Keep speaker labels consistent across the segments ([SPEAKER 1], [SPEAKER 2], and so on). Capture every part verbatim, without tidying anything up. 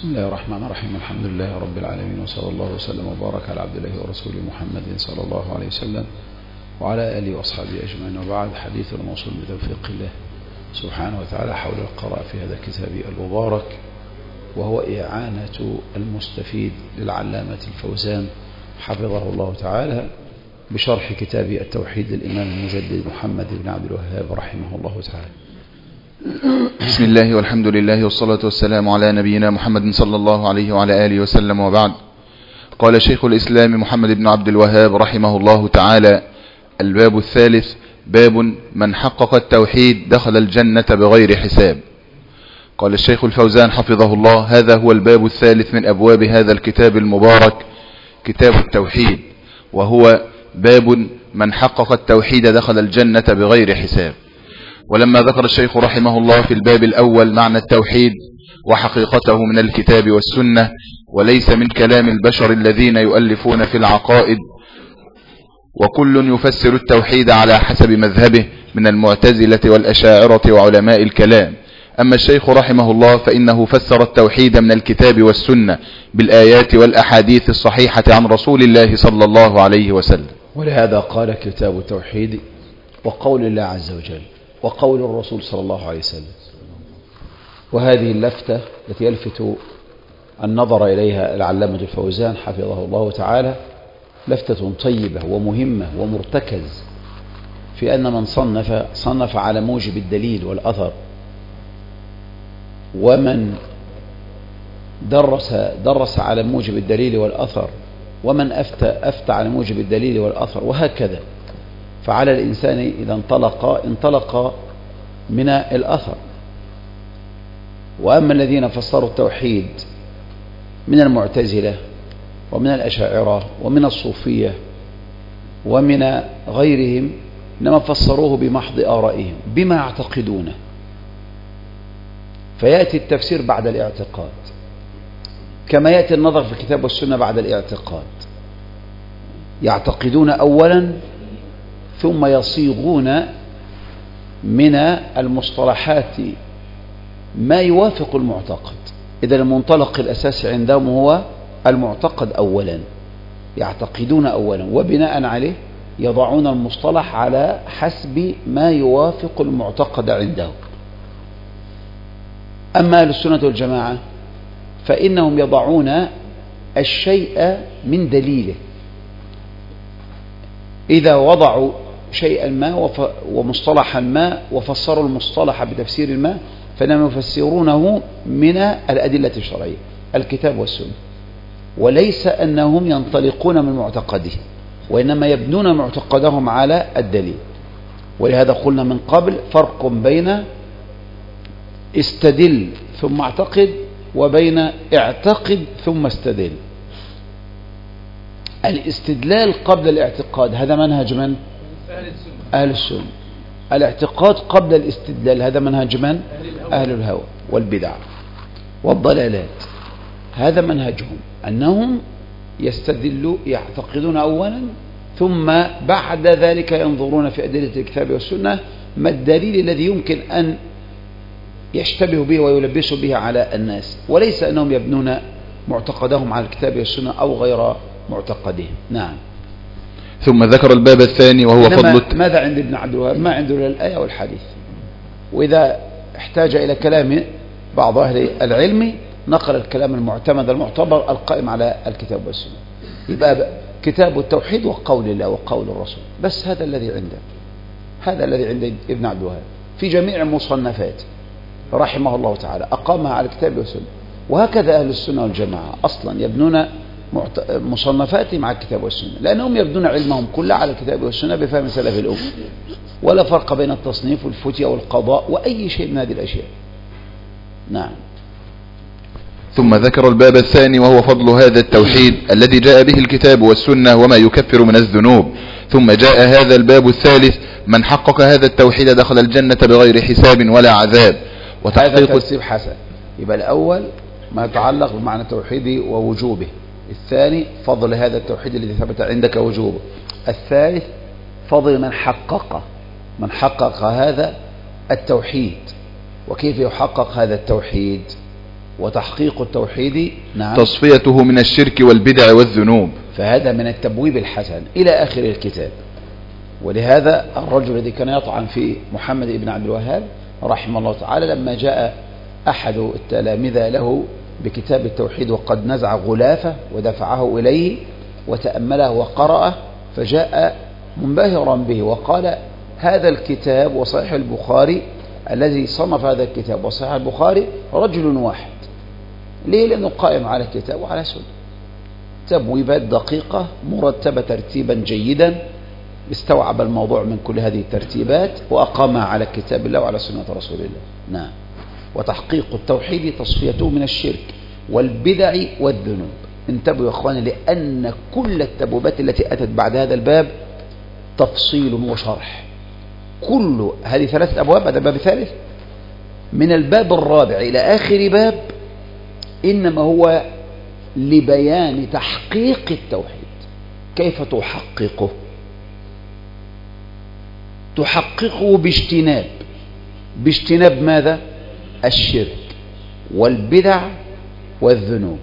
[SPEAKER 1] بسم الله الرحمن الرحيم. الحمد لله رب العالمين، وصلى الله وسلم وبارك على عبد الله ورسوله محمد صلى الله عليه وسلم وعلى آله وأصحابه أجمعين. وبعد، حديث الموصول بتوفيق الله سبحانه وتعالى حول القراءة في هذا الكتاب المبارك، وهو إعانة المستفيد للعلامة الفوزان حفظه الله تعالى بشرح كتاب التوحيد للإمام المجدد محمد بن عبد الوهاب رحمه الله تعالى.
[SPEAKER 2] بسم الله والحمد لله والصلاة والسلام على نبينا محمد صلى الله عليه وعلى آله وسلم، وبعد. قال شيخ الإسلام محمد بن عبد الوهاب رحمه الله تعالى: الباب الثالث، باب من حقق التوحيد دخل الجنة بغير حساب. قال الشيخ الفوزان حفظه الله: هذا هو الباب الثالث من أبواب هذا الكتاب المبارك، كتاب التوحيد، وهو باب من حقق التوحيد دخل الجنة بغير حساب. ولما ذكر الشيخ رحمه الله في الباب الأول معنى التوحيد وحقيقته من الكتاب والسنة، وليس من كلام البشر الذين يؤلفون في العقائد، وكل يفسر التوحيد على حسب مذهبه من المعتزلة والأشاعرة وعلماء الكلام. أما الشيخ رحمه الله فإنه فسر التوحيد من الكتاب والسنة بالآيات والأحاديث الصحيحة عن رسول الله صلى الله عليه وسلم.
[SPEAKER 1] ولهذا قال كتاب التوحيد وقول الله عز وجل وقول الرسول صلى الله عليه وسلم. وهذه اللفتة التي يلفت النظر إليها العلامة الفوزان حفظه الله تعالى لفتة طيبة ومهمة ومرتكز في أن من صنف صنف على موجب الدليل والأثر، ومن درس درس على موجب الدليل والأثر، ومن أفتى أفتى على موجب الدليل والأثر، وهكذا. فعلى الإنسان إذا انطلق انطلق من الأثر. وأما الذين فسروا التوحيد من المعتزلة ومن الأشاعرة ومن الصوفية ومن غيرهم، إنما فسروه بمحض آرائهم بما يعتقدونه، فيأتي التفسير بعد الاعتقاد، كما يأتي النظر في الكتاب والسنة بعد الاعتقاد. يعتقدون أولا ثم يصيغون من المصطلحات ما يوافق المعتقد. إذا المنطلق الأساسي عندهم هو المعتقد أولا، يعتقدون أولا، وبناء عليه يضعون المصطلح على حسب ما يوافق المعتقد عندهم. أما أهل السنة والجماعة فإنهم يضعون الشيء من دليله. إذا وضعوا شيئا ما ومصطلحا ما وفسروا المصطلح بتفسير ما، فإنهم يفسرونه من الأدلة الشرعية، الكتاب والسنة، وليس أنهم ينطلقون من معتقده، وإنما يبنون معتقدهم على الدليل. ولهذا قلنا من قبل فرق بين استدل ثم اعتقد وبين اعتقد ثم استدل. الاستدلال قبل الاعتقاد هذا منهج من؟ أهل السنة. الاعتقاد قبل الاستدلال هذا منهج من؟ أهل الهوى والبدع والضلالات. هذا منهجهم، أنهم يستدلوا يعتقدون أولا، ثم بعد ذلك ينظرون في أدلة الكتاب والسنة ما الدليل الذي يمكن أن يشتبه به ويلبسوا به على الناس، وليس أنهم يبنون معتقدهم على الكتاب والسنة أو غير معتقدهم. نعم.
[SPEAKER 2] ثم ذكر الباب الثاني وهو فضل.
[SPEAKER 1] ماذا عند ابن عبد الوهاب؟ ما عنده إلا الآية والحديث، وإذا احتاج إلى كلام بعض أهل العلم نقل الكلام المعتمد المعتبر القائم على الكتاب والسنة. يبقى كتاب التوحيد وقول الله وقول الرسول، بس هذا الذي عنده، هذا الذي عند ابن عبد الوهاب في جميع المصنفات رحمه الله تعالى، أقامها على الكتاب والسنة. وهكذا أهل السنة والجماعة أصلا يبنون مصنفاتهم على الكتاب والسنة، لأنهم يبنون علمهم كله على الكتاب والسنة بفهم سلف الأمة، ولا فرق بين التصنيف والفتية والقضاء وأي شيء من هذه الأشياء. نعم.
[SPEAKER 2] ثم ذكر الباب الثاني وهو فضل هذا التوحيد الذي جاء به الكتاب والسنة وما يكفر من الذنوب. ثم جاء هذا الباب الثالث: من حقق هذا التوحيد دخل الجنة بغير حساب ولا عذاب.
[SPEAKER 1] وتحقيق هذا ترتيب حسن. يبقى الأول ما يتعلق بمعنى التوحيد ووجوبه، الثاني فضل هذا التوحيد الذي ثبت عندك وجوبه، الثالث فضل من حقق من حقق هذا التوحيد. وكيف يحقق هذا التوحيد؟ وتحقيق التوحيد نعم
[SPEAKER 2] تصفيته من الشرك والبدع والذنوب.
[SPEAKER 1] فهذا من التبويب الحسن إلى آخر الكتاب. ولهذا الرجل الذي كان يطعن في محمد بن عبد الوهاب رحمه الله تعالى لما جاء أحد التلامذة له بكتاب التوحيد وقد نزع غلافه ودفعه إليه وتأمله وقرأه، فجاء منبهرا به وقال: هذا الكتاب وصحيح البخاري الذي صنف هذا الكتاب وصحيح البخاري رجل واحد. ليه؟ لأنه قائم على كتاب وعلى سنة، تبويبات دقيقة مرتبة ترتيبا جيدا، استوعب الموضوع من كل هذه الترتيبات وأقامها على كتاب الله وعلى سنة رسول الله. نعم. وتحقيق التوحيد تصفيته من الشرك والبدع والذنوب. انتبهوا يا اخواني، لأن كل التبويبات التي أتت بعد هذا الباب تفصيل وشرح. كل هذه ثلاثة أبواب، هذا الباب الثالث من الباب الرابع إلى آخر باب إنما هو لبيان تحقيق التوحيد. كيف تحققه؟ تحققه باجتناب باجتناب ماذا؟ الشرك والبدع والذنوب.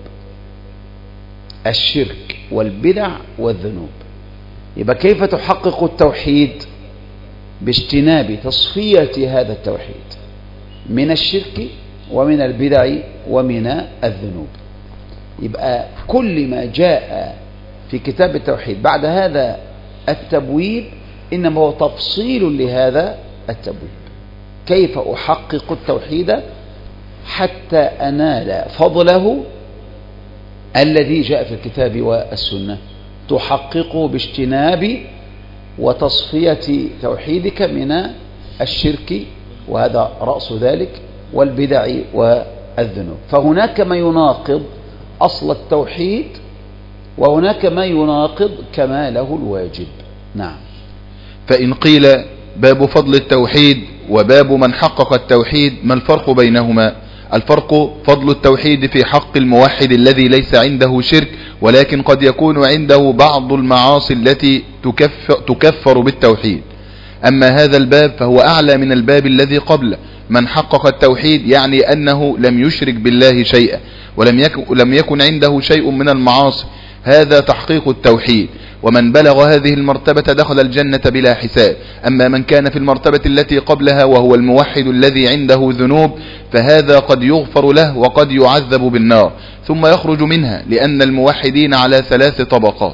[SPEAKER 1] الشرك والبدع والذنوب. يبقى كيف تحقق التوحيد؟ باجتناب تصفية هذا التوحيد من الشرك ومن البدع ومن الذنوب. يبقى كل ما جاء في كتاب التوحيد بعد هذا التبويب إنما هو تفصيل لهذا التبويب. كيف أحقق التوحيد حتى أنال فضله الذي جاء في الكتاب والسنة؟ تحققه باجتناب وتصفية توحيدك من الشرك، وهذا رأس ذلك، والبدع والذنوب. فهناك ما يناقض أصل التوحيد وهناك ما يناقض كماله الواجب. نعم.
[SPEAKER 2] فإن قيل باب فضل التوحيد وباب من حقق التوحيد، ما الفرق بينهما؟ الفرق فضل التوحيد في حق الموحد الذي ليس عنده شرك ولكن قد يكون عنده بعض المعاصي التي تكفر, تكفر بالتوحيد. أما هذا الباب فهو أعلى من الباب الذي قبله. من حقق التوحيد يعني أنه لم يشرك بالله شيئا ولم يكن, لم يكن عنده شيء من المعاصي، هذا تحقيق التوحيد. ومن بلغ هذه المرتبة دخل الجنة بلا حساب. أما من كان في المرتبة التي قبلها وهو الموحد الذي عنده ذنوب فهذا قد يغفر له وقد يعذب بالنار ثم يخرج منها، لأن الموحدين على ثلاث طبقات.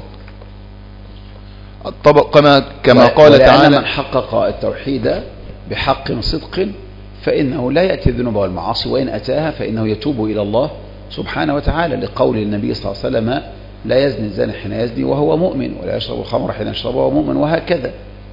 [SPEAKER 2] الطبق كما, كما قال تعالى:
[SPEAKER 1] من حقق التوحيد بحق صدق فإنه لا يأتي الذنوب والمعاصي، وإن أتاها فإنه يتوب إلى الله سبحانه وتعالى، لقول النبي صلى الله عليه وسلم: لا يزني الزاني حين يزني وهو مؤمن، ولا يشرب الخمر حين يشرب وهو مؤمن، وهكذا.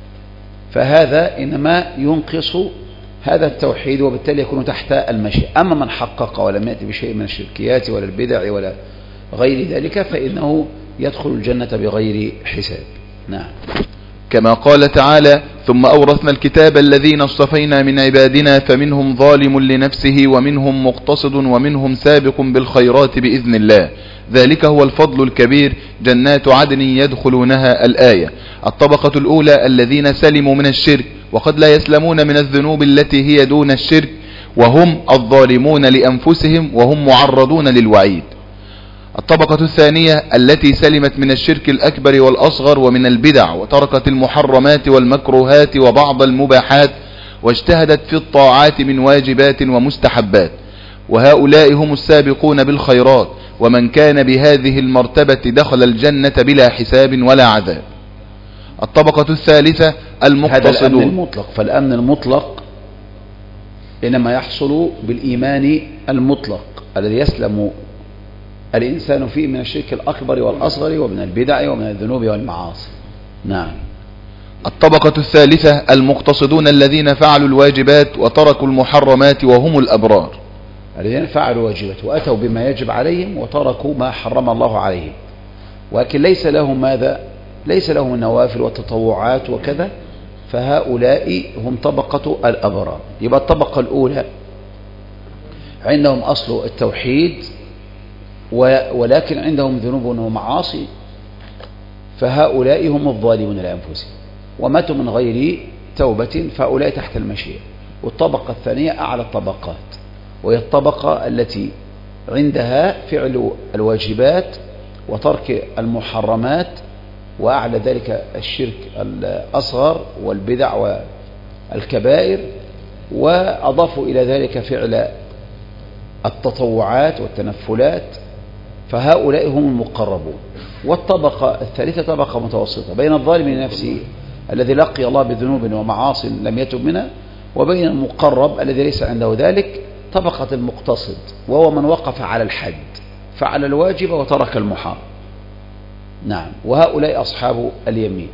[SPEAKER 1] فهذا إنما ينقص هذا التوحيد وبالتالي يكون تحت المشيئة. أما من حقق ولم يأتي بشيء من الشركيات ولا البدع ولا غير ذلك فإنه يدخل الجنة بغير حساب. نعم.
[SPEAKER 2] كما قال تعالى: ثم أورثنا الكتاب الذين اصطفينا من عبادنا فمنهم ظالم لنفسه ومنهم مقتصد ومنهم سابق بالخيرات بإذن الله، ذلك هو الفضل الكبير، جنات عدن يدخلونها. الآية. الطبقة الأولى الذين سلموا من الشرك وقد لا يسلمون من الذنوب التي هي دون الشرك، وهم الظالمون لأنفسهم وهم معرضون للوعيد. الطبقة الثانية التي سلمت من الشرك الأكبر والأصغر ومن البدع وتركت المحرمات والمكروهات وبعض المباحات واجتهدت في الطاعات من واجبات ومستحبات، وهؤلاء هم السابقون بالخيرات. ومن كان بهذه المرتبة دخل الجنة بلا حساب ولا عذاب. الطبقة الثالثة المقتصدون.
[SPEAKER 1] هذا الأمن المطلق. فالأمن المطلق إنما يحصل بالإيمان المطلق الذي يسلم الإنسان فيه من الشرك الأكبر والأصغر ومن البدع ومن الذنوب والمعاصي. نعم.
[SPEAKER 2] الطبقة الثالثة المقتصدون الذين فعلوا الواجبات وتركوا المحرمات وهم الأبرار.
[SPEAKER 1] الذين فعلوا الواجبات وأتوا بما يجب عليهم وتركوا ما حرم الله عليهم، ولكن ليس لهم ماذا؟ ليس لهم النوافل والتطوعات وكذا، فهؤلاء هم طبقة الأبرار. يبقى الطبقة الأولى عندهم أصل التوحيد ولكن عندهم ذنوب ومعاصي، فهؤلاء هم الظالمون لأنفسهم وماتوا من غير توبة، فهؤلاء تحت المشيئة. والطبقة الثانية أعلى الطبقات، وهي الطبقة التي عندها فعل الواجبات وترك المحرمات، وأعلى ذلك الشرك الأصغر والبدع والكبائر، وأضافوا إلى ذلك فعل التطوعات والتنفلات، فهؤلاء هم المقربون. والطبقة الثالثة طبقة متوسطة بين الظالم لنفسه الذي لقي الله بذنوب ومعاصي لم يتب منها، وبين المقرب الذي ليس عنده ذلك، طبقة المقتصد وهو من وقف على الحد فعل الواجب وترك المحرم. نعم، وهؤلاء أصحاب اليمين.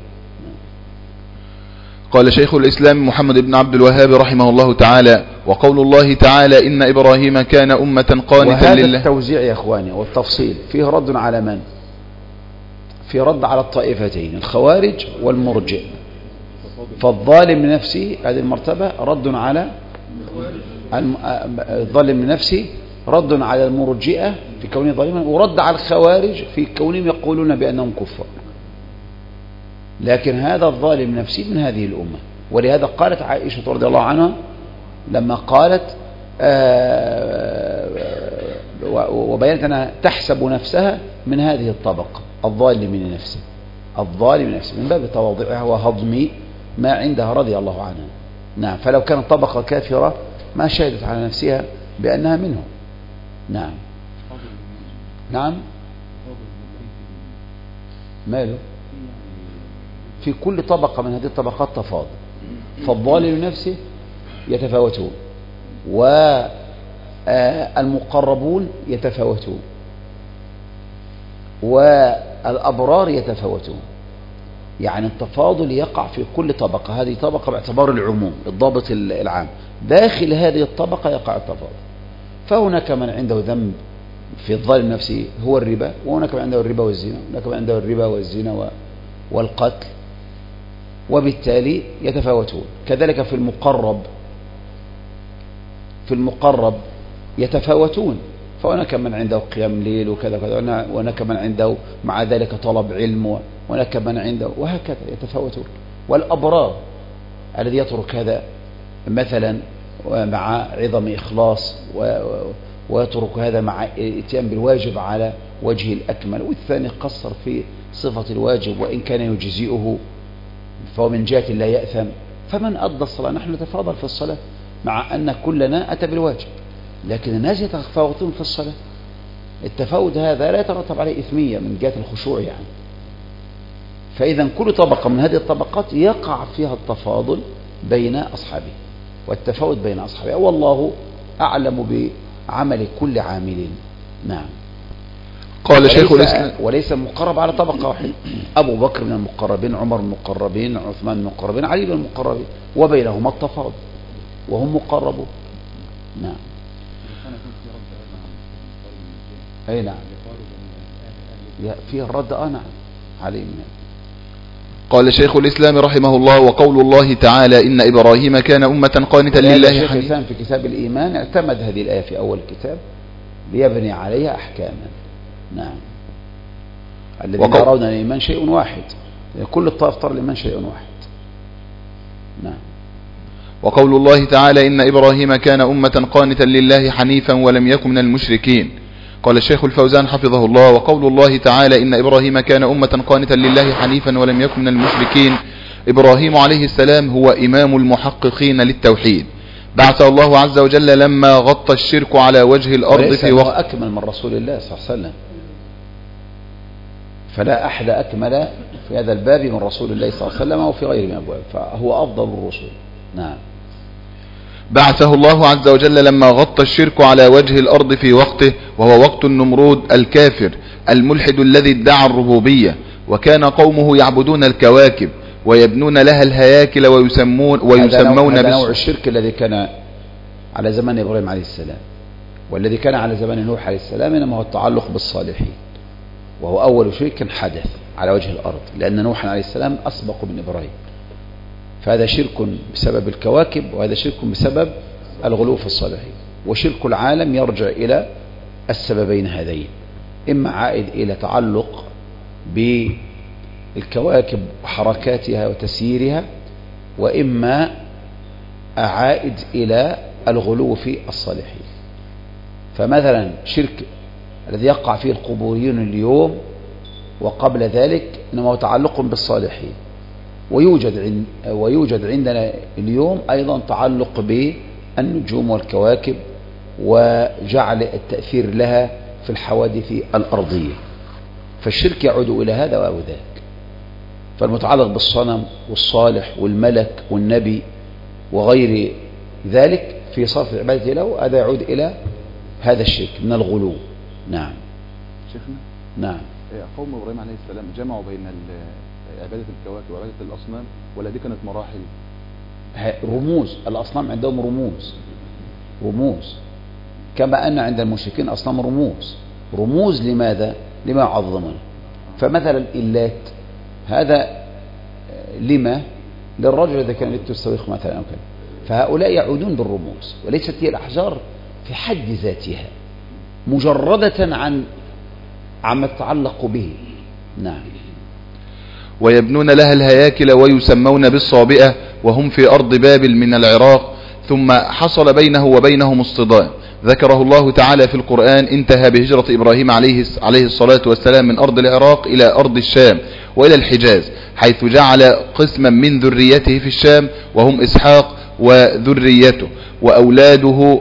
[SPEAKER 2] قال شيخ الإسلام محمد بن عبد الوهاب رحمه الله تعالى: وقول الله تعالى إن إبراهيم كان أمة قانتا
[SPEAKER 1] وهذا
[SPEAKER 2] لله.
[SPEAKER 1] التوزيع يا إخواني والتفصيل فيه رد على من؟ في رد على الطائفتين الخوارج والمرجئ. فالظالم لنفسه هذه المرتبة رد على الظالم لنفسه، رد على المرجئة في كونه ظالما، ورد على الخوارج في كونهم يقولون بأنهم كفار. لكن هذا الظالم نفسه من هذه الأمة، ولهذا قالت عائشة رضي الله عنها لما قالت وبينت أنها تحسب نفسها من هذه الطبقة، الظالم لنفسه، الظالم لنفسه، من باب تواضعها وهضم ما عندها رضي الله عنها. نعم، فلو كانت طبقة كافرة ما شهدت على نفسها بأنها منهم. نعم نعم ماله؟ في كل طبقة من هذه الطبقات تفاضل، فالظالم لنفسه يتفاوتون، والمقربون يتفاوتون، والأبرار يتفاوتون. يعني التفاضل يقع في كل طبقة، هذه طبقة باعتبار العموم الضابط العام، داخل هذه الطبقة يقع التفاضل. فهناك من عنده ذنب في الظالم نفسه هو الربا، وهناك من عنده الربا والزنا، وهناك من عنده الربا والزنا والقتل، وبالتالي يتفاوتون. كذلك في المقرب، في المقرب يتفاوتون، فهناك من عنده قيام ليل وكذا وكذا، وهناك من عنده مع ذلك طلب علم، وهناك من عنده، وهكذا يتفاوتون. والأبرار الذي يترك هذا مثلا مع عظم إخلاص، ويترك هذا مع اتيان بالواجب على وجه الأكمل، والثاني قصر في صفة الواجب وإن كان يجزئه فهو من جهة لا يأثم. فمن أدى الصلاة، نحن نتفاضل في الصلاة مع أن كلنا أتى بالواجب، لكن الناس يتفاوتون في الصلاة. التفاوت هذا لا يترتب عليه إثمية من جهة الخشوع يعني. فإذا كل طبقة من هذه الطبقات يقع فيها التفاضل بين أصحابه والتفاوت بين أصحابه، والله أعلم بعمل كل عامل. نعم.
[SPEAKER 2] قال شيخ الإسلام:
[SPEAKER 1] وليس مقرب على طبقة واحدة، أبو بكر من المقربين، عمر من المقربين، عثمان من المقربين، علي من المقربين، وبينهما التفاضل وهم مقربون. نعم. أي نعم، فيه الرد. آه نعم، علي من.
[SPEAKER 2] قال شيخ الإسلام رحمه الله: وقول الله تعالى إن إبراهيم كان أمة قانتا لله
[SPEAKER 1] شيخ
[SPEAKER 2] حنيفا.
[SPEAKER 1] الإسلام في كتاب الإيمان اعتمد هذه الآية في أول الكتاب ليبني عليها أحكاما. نعم. الذين
[SPEAKER 2] وقو...
[SPEAKER 1] يرون الإيمان شيء واحد، كل الطائف ترى الإيمان شيء واحد. نعم.
[SPEAKER 2] وقول الله تعالى إن إبراهيم كان أمة قانتا لله حنيفا ولم يكن من المشركين. قال الشيخ الفوزان حفظه الله: وقول الله تعالى إن إبراهيم كان أمة قانتا لله حنيفا ولم يكن من المشركين. إبراهيم عليه السلام هو إمام المحققين للتوحيد، بعثه الله عز وجل لما غطى الشرك على وجه الأرض في وقت.
[SPEAKER 1] أكمل من رسول الله صلى الله عليه وسلم، فلا أحد أكمل في هذا الباب من رسول الله صلى الله عليه وسلم وفي غيره من الأبواب، فهو أفضل الرسل. نعم.
[SPEAKER 2] بعثه الله عز وجل لما غطى الشرك على وجه الأرض في وقته، وهو وقت النمرود الكافر الملحد الذي ادعى الربوبية، وكان قومه يعبدون الكواكب ويبنون لها الهياكل ويسمون ويسمون
[SPEAKER 1] هذا نوع الشرك الذي كان على زمان إبراهيم عليه السلام، والذي كان على زمان نوح عليه السلام إنما هو التعلق بالصالحين، وهو أول شرك حدث على وجه الأرض، لأن نوح عليه السلام أسبق من إبراهيم. فهذا شرك بسبب الكواكب، وهذا شرك بسبب الغلو في الصالحين. وشرك العالم يرجع إلى السببين هذين، إما عائد إلى تعلق بالكواكب وحركاتها وتسييرها، وإما عائد إلى الغلو في الصالحين. فمثلا شرك الذي يقع فيه القبوريون اليوم وقبل ذلك إنما هو تعلق بالصالحين، ويوجد عند ويوجد عندنا اليوم أيضا تعلق بالنجوم والكواكب وجعل التأثير لها في الحوادث الأرضية. فالشرك يعود إلى هذا أو ذاك. فالمتعلق بالصنم والصالح والملك والنبي وغير ذلك في صرف العبادة له، هذا يعود إلى هذا الشرك من الغلو. نعم
[SPEAKER 2] شيخنا.
[SPEAKER 1] نعم.
[SPEAKER 2] قوم إبراهيم عليه السلام جمعوا بين عبادة الكواكب وعبادة الأصنام، ولا دي كانت مراحل؟
[SPEAKER 1] رموز. الأصنام عندهم رموز رموز كما أن عند المشركين أصنام رموز. رموز لماذا؟ لما يعظمون. فمثلا اللات هذا لما للرجل إذا كان لته السويق مثلا أو كذا. فهؤلاء يعودون بالرموز، وليست هي الأحجار في حد ذاتها مجردة عن عما يتعلق به. نعم.
[SPEAKER 2] ويبنون لها الهياكل ويسمون بالصابئة، وهم في أرض بابل من العراق، ثم حصل بينه وبينهم اصطدام ذكره الله تعالى في القرآن. انتهى بهجرة إبراهيم عليه عليه الصلاة والسلام من أرض العراق إلى أرض الشام وإلى الحجاز، حيث جعل قسما من ذريته في الشام وهم إسحاق وذريته وأولاده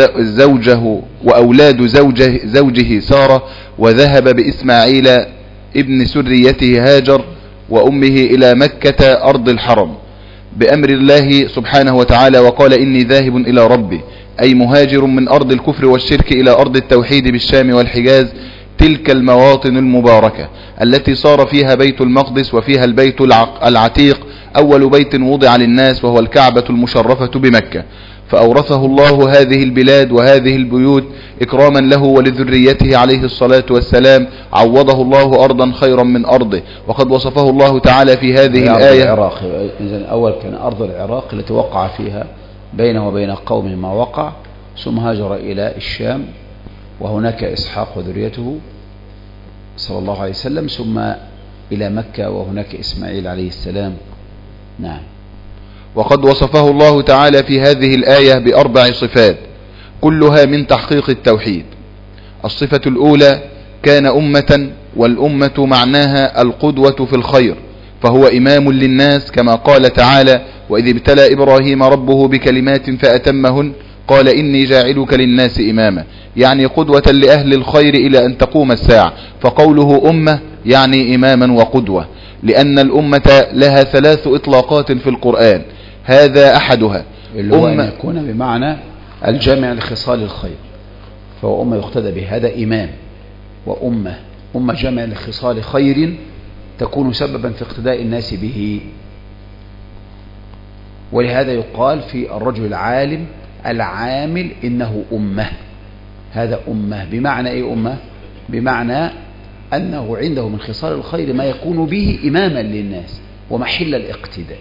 [SPEAKER 2] زوجه وأولاد زوجه, زوجه سارة، وذهب بإسماعيل ابن سريته هاجر وأمه إلى مكة أرض الحرم بأمر الله سبحانه وتعالى، وقال إني ذاهب إلى ربي، أي مهاجر من أرض الكفر والشرك إلى أرض التوحيد بالشام والحجاز، تلك المواطن المباركة التي صار فيها بيت المقدس وفيها البيت العتيق أول بيت وضع للناس، وهو الكعبة المشرفة بمكة. فأورثه الله هذه البلاد وهذه البيوت إكراما له ولذريته عليه الصلاة والسلام، عوضه الله أرضا خيرا من أرضه. وقد وصفه الله تعالى في هذه الآية.
[SPEAKER 1] العراق إذن أول كان أرض العراق التي وقع فيها بينه وبين قومه ما وقع، ثم هاجر إلى الشام وهناك إسحاق وذريته صلى الله عليه وسلم، ثم إلى مكة وهناك إسماعيل عليه السلام. نعم.
[SPEAKER 2] وقد وصفه الله تعالى في هذه الآية بأربع صفات كلها من تحقيق التوحيد. الصفة الأولى كان أمة، والأمة معناها القدوة في الخير، فهو إمام للناس كما قال تعالى وإذ ابتلى إبراهيم ربه بكلمات فأتمهن قال إني جاعلك للناس إماما، يعني قدوة لأهل الخير إلى أن تقوم الساعة. فقوله أمة يعني إماما وقدوة، لأن الأمة لها ثلاث إطلاقات في القرآن، هذا أحدها
[SPEAKER 1] اللي هو أن يكون بمعنى الجامع لخصال الخير، فهو أمة يقتدى به، هذا إمام. وأمة أمة جامع لخصال خير تكون سببا في اقتداء الناس به. ولهذا يقال في الرجل العالم العامل إنه أمة. هذا أمة بمعنى إيه؟ أمة بمعنى أنه عنده من خصال الخير ما يكون به إماما للناس ومحل الاقتداء.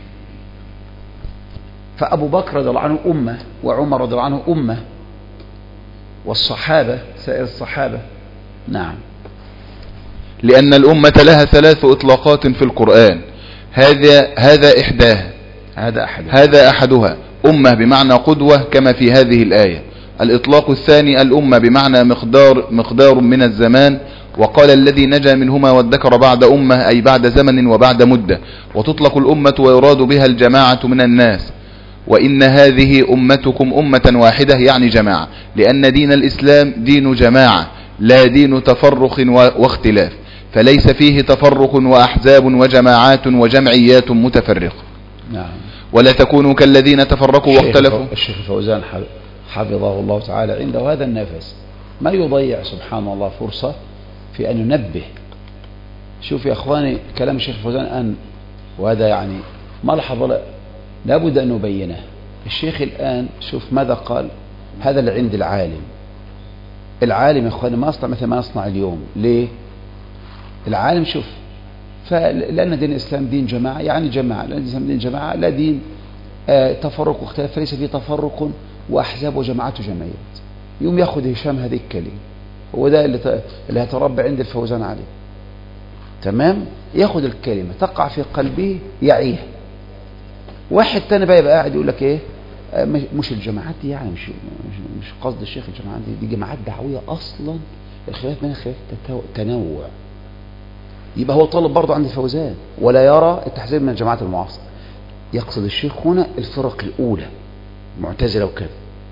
[SPEAKER 1] فأبو بكر رضي الله عنه أمة، وعمر رضي الله عنه أمة، والصحابة سائر الصحابة. نعم.
[SPEAKER 2] لأن الأمة لها ثلاث إطلاقات في القرآن، هذا هذا إحداها
[SPEAKER 1] هذا أحدها
[SPEAKER 2] هذا أحدها أمة بمعنى قدوة كما في هذه الآية. الإطلاق الثاني الأمة بمعنى مقدار مقدار من الزمان، وقال الذي نجا منهما وادكر بعد أمة أي بعد زمن وبعد مدة. وتطلق الأمة ويراد بها الجماعة من الناس، وإن هذه أمتكم أمة واحدة يعني جماعة، لأن دين الإسلام دين جماعة لا دين تفرق واختلاف، فليس فيه تفرق وأحزاب وجماعات وجمعيات متفرقة.
[SPEAKER 1] نعم.
[SPEAKER 2] ولا تكونوا كالذين تفرقوا واختلفوا.
[SPEAKER 1] الشيخ فوزان حفظه الله تعالى عنده هذا النفس ما يضيع سبحان الله فرصة في أن ينبه. شوف يا أخواني كلام الشيخ فوزان الآن، وهذا يعني ملحظة لابد أن نبينه. الشيخ الآن شوف ماذا قال، هذا اللي عند العالم. العالم يا أخواني ما يصنع مثل ما يصنع اليوم. ليه؟ العالم شوف، فلأن دين الإسلام دين جماعة يعني جماعة، لأن الإسلام دين جماعة لا دين آه تفرق واختلاف، فليس فيه تفرق وأحزاب وجماعات وجمعيات. يوم يأخذ هشام هذه الكلمة، هو ده اللي اللي هتربى عند الفوزان عليه. تمام؟ يأخذ الكلمة تقع في قلبه يعيها. واحد تاني بقى يبقى قاعد يقول لك ايه؟ مش الجماعات دي يعني مش مش, مش قصد الشيخ الجماعات دي, دي جماعات دعوية أصلا الخلاف بينها خلاف تنوع. يبقى هو طالب برضه عند الفوزان ولا يرى التحذير من الجماعات المعاصرة. يقصد الشيخ هنا الفرق الأولى معتزلة وكذا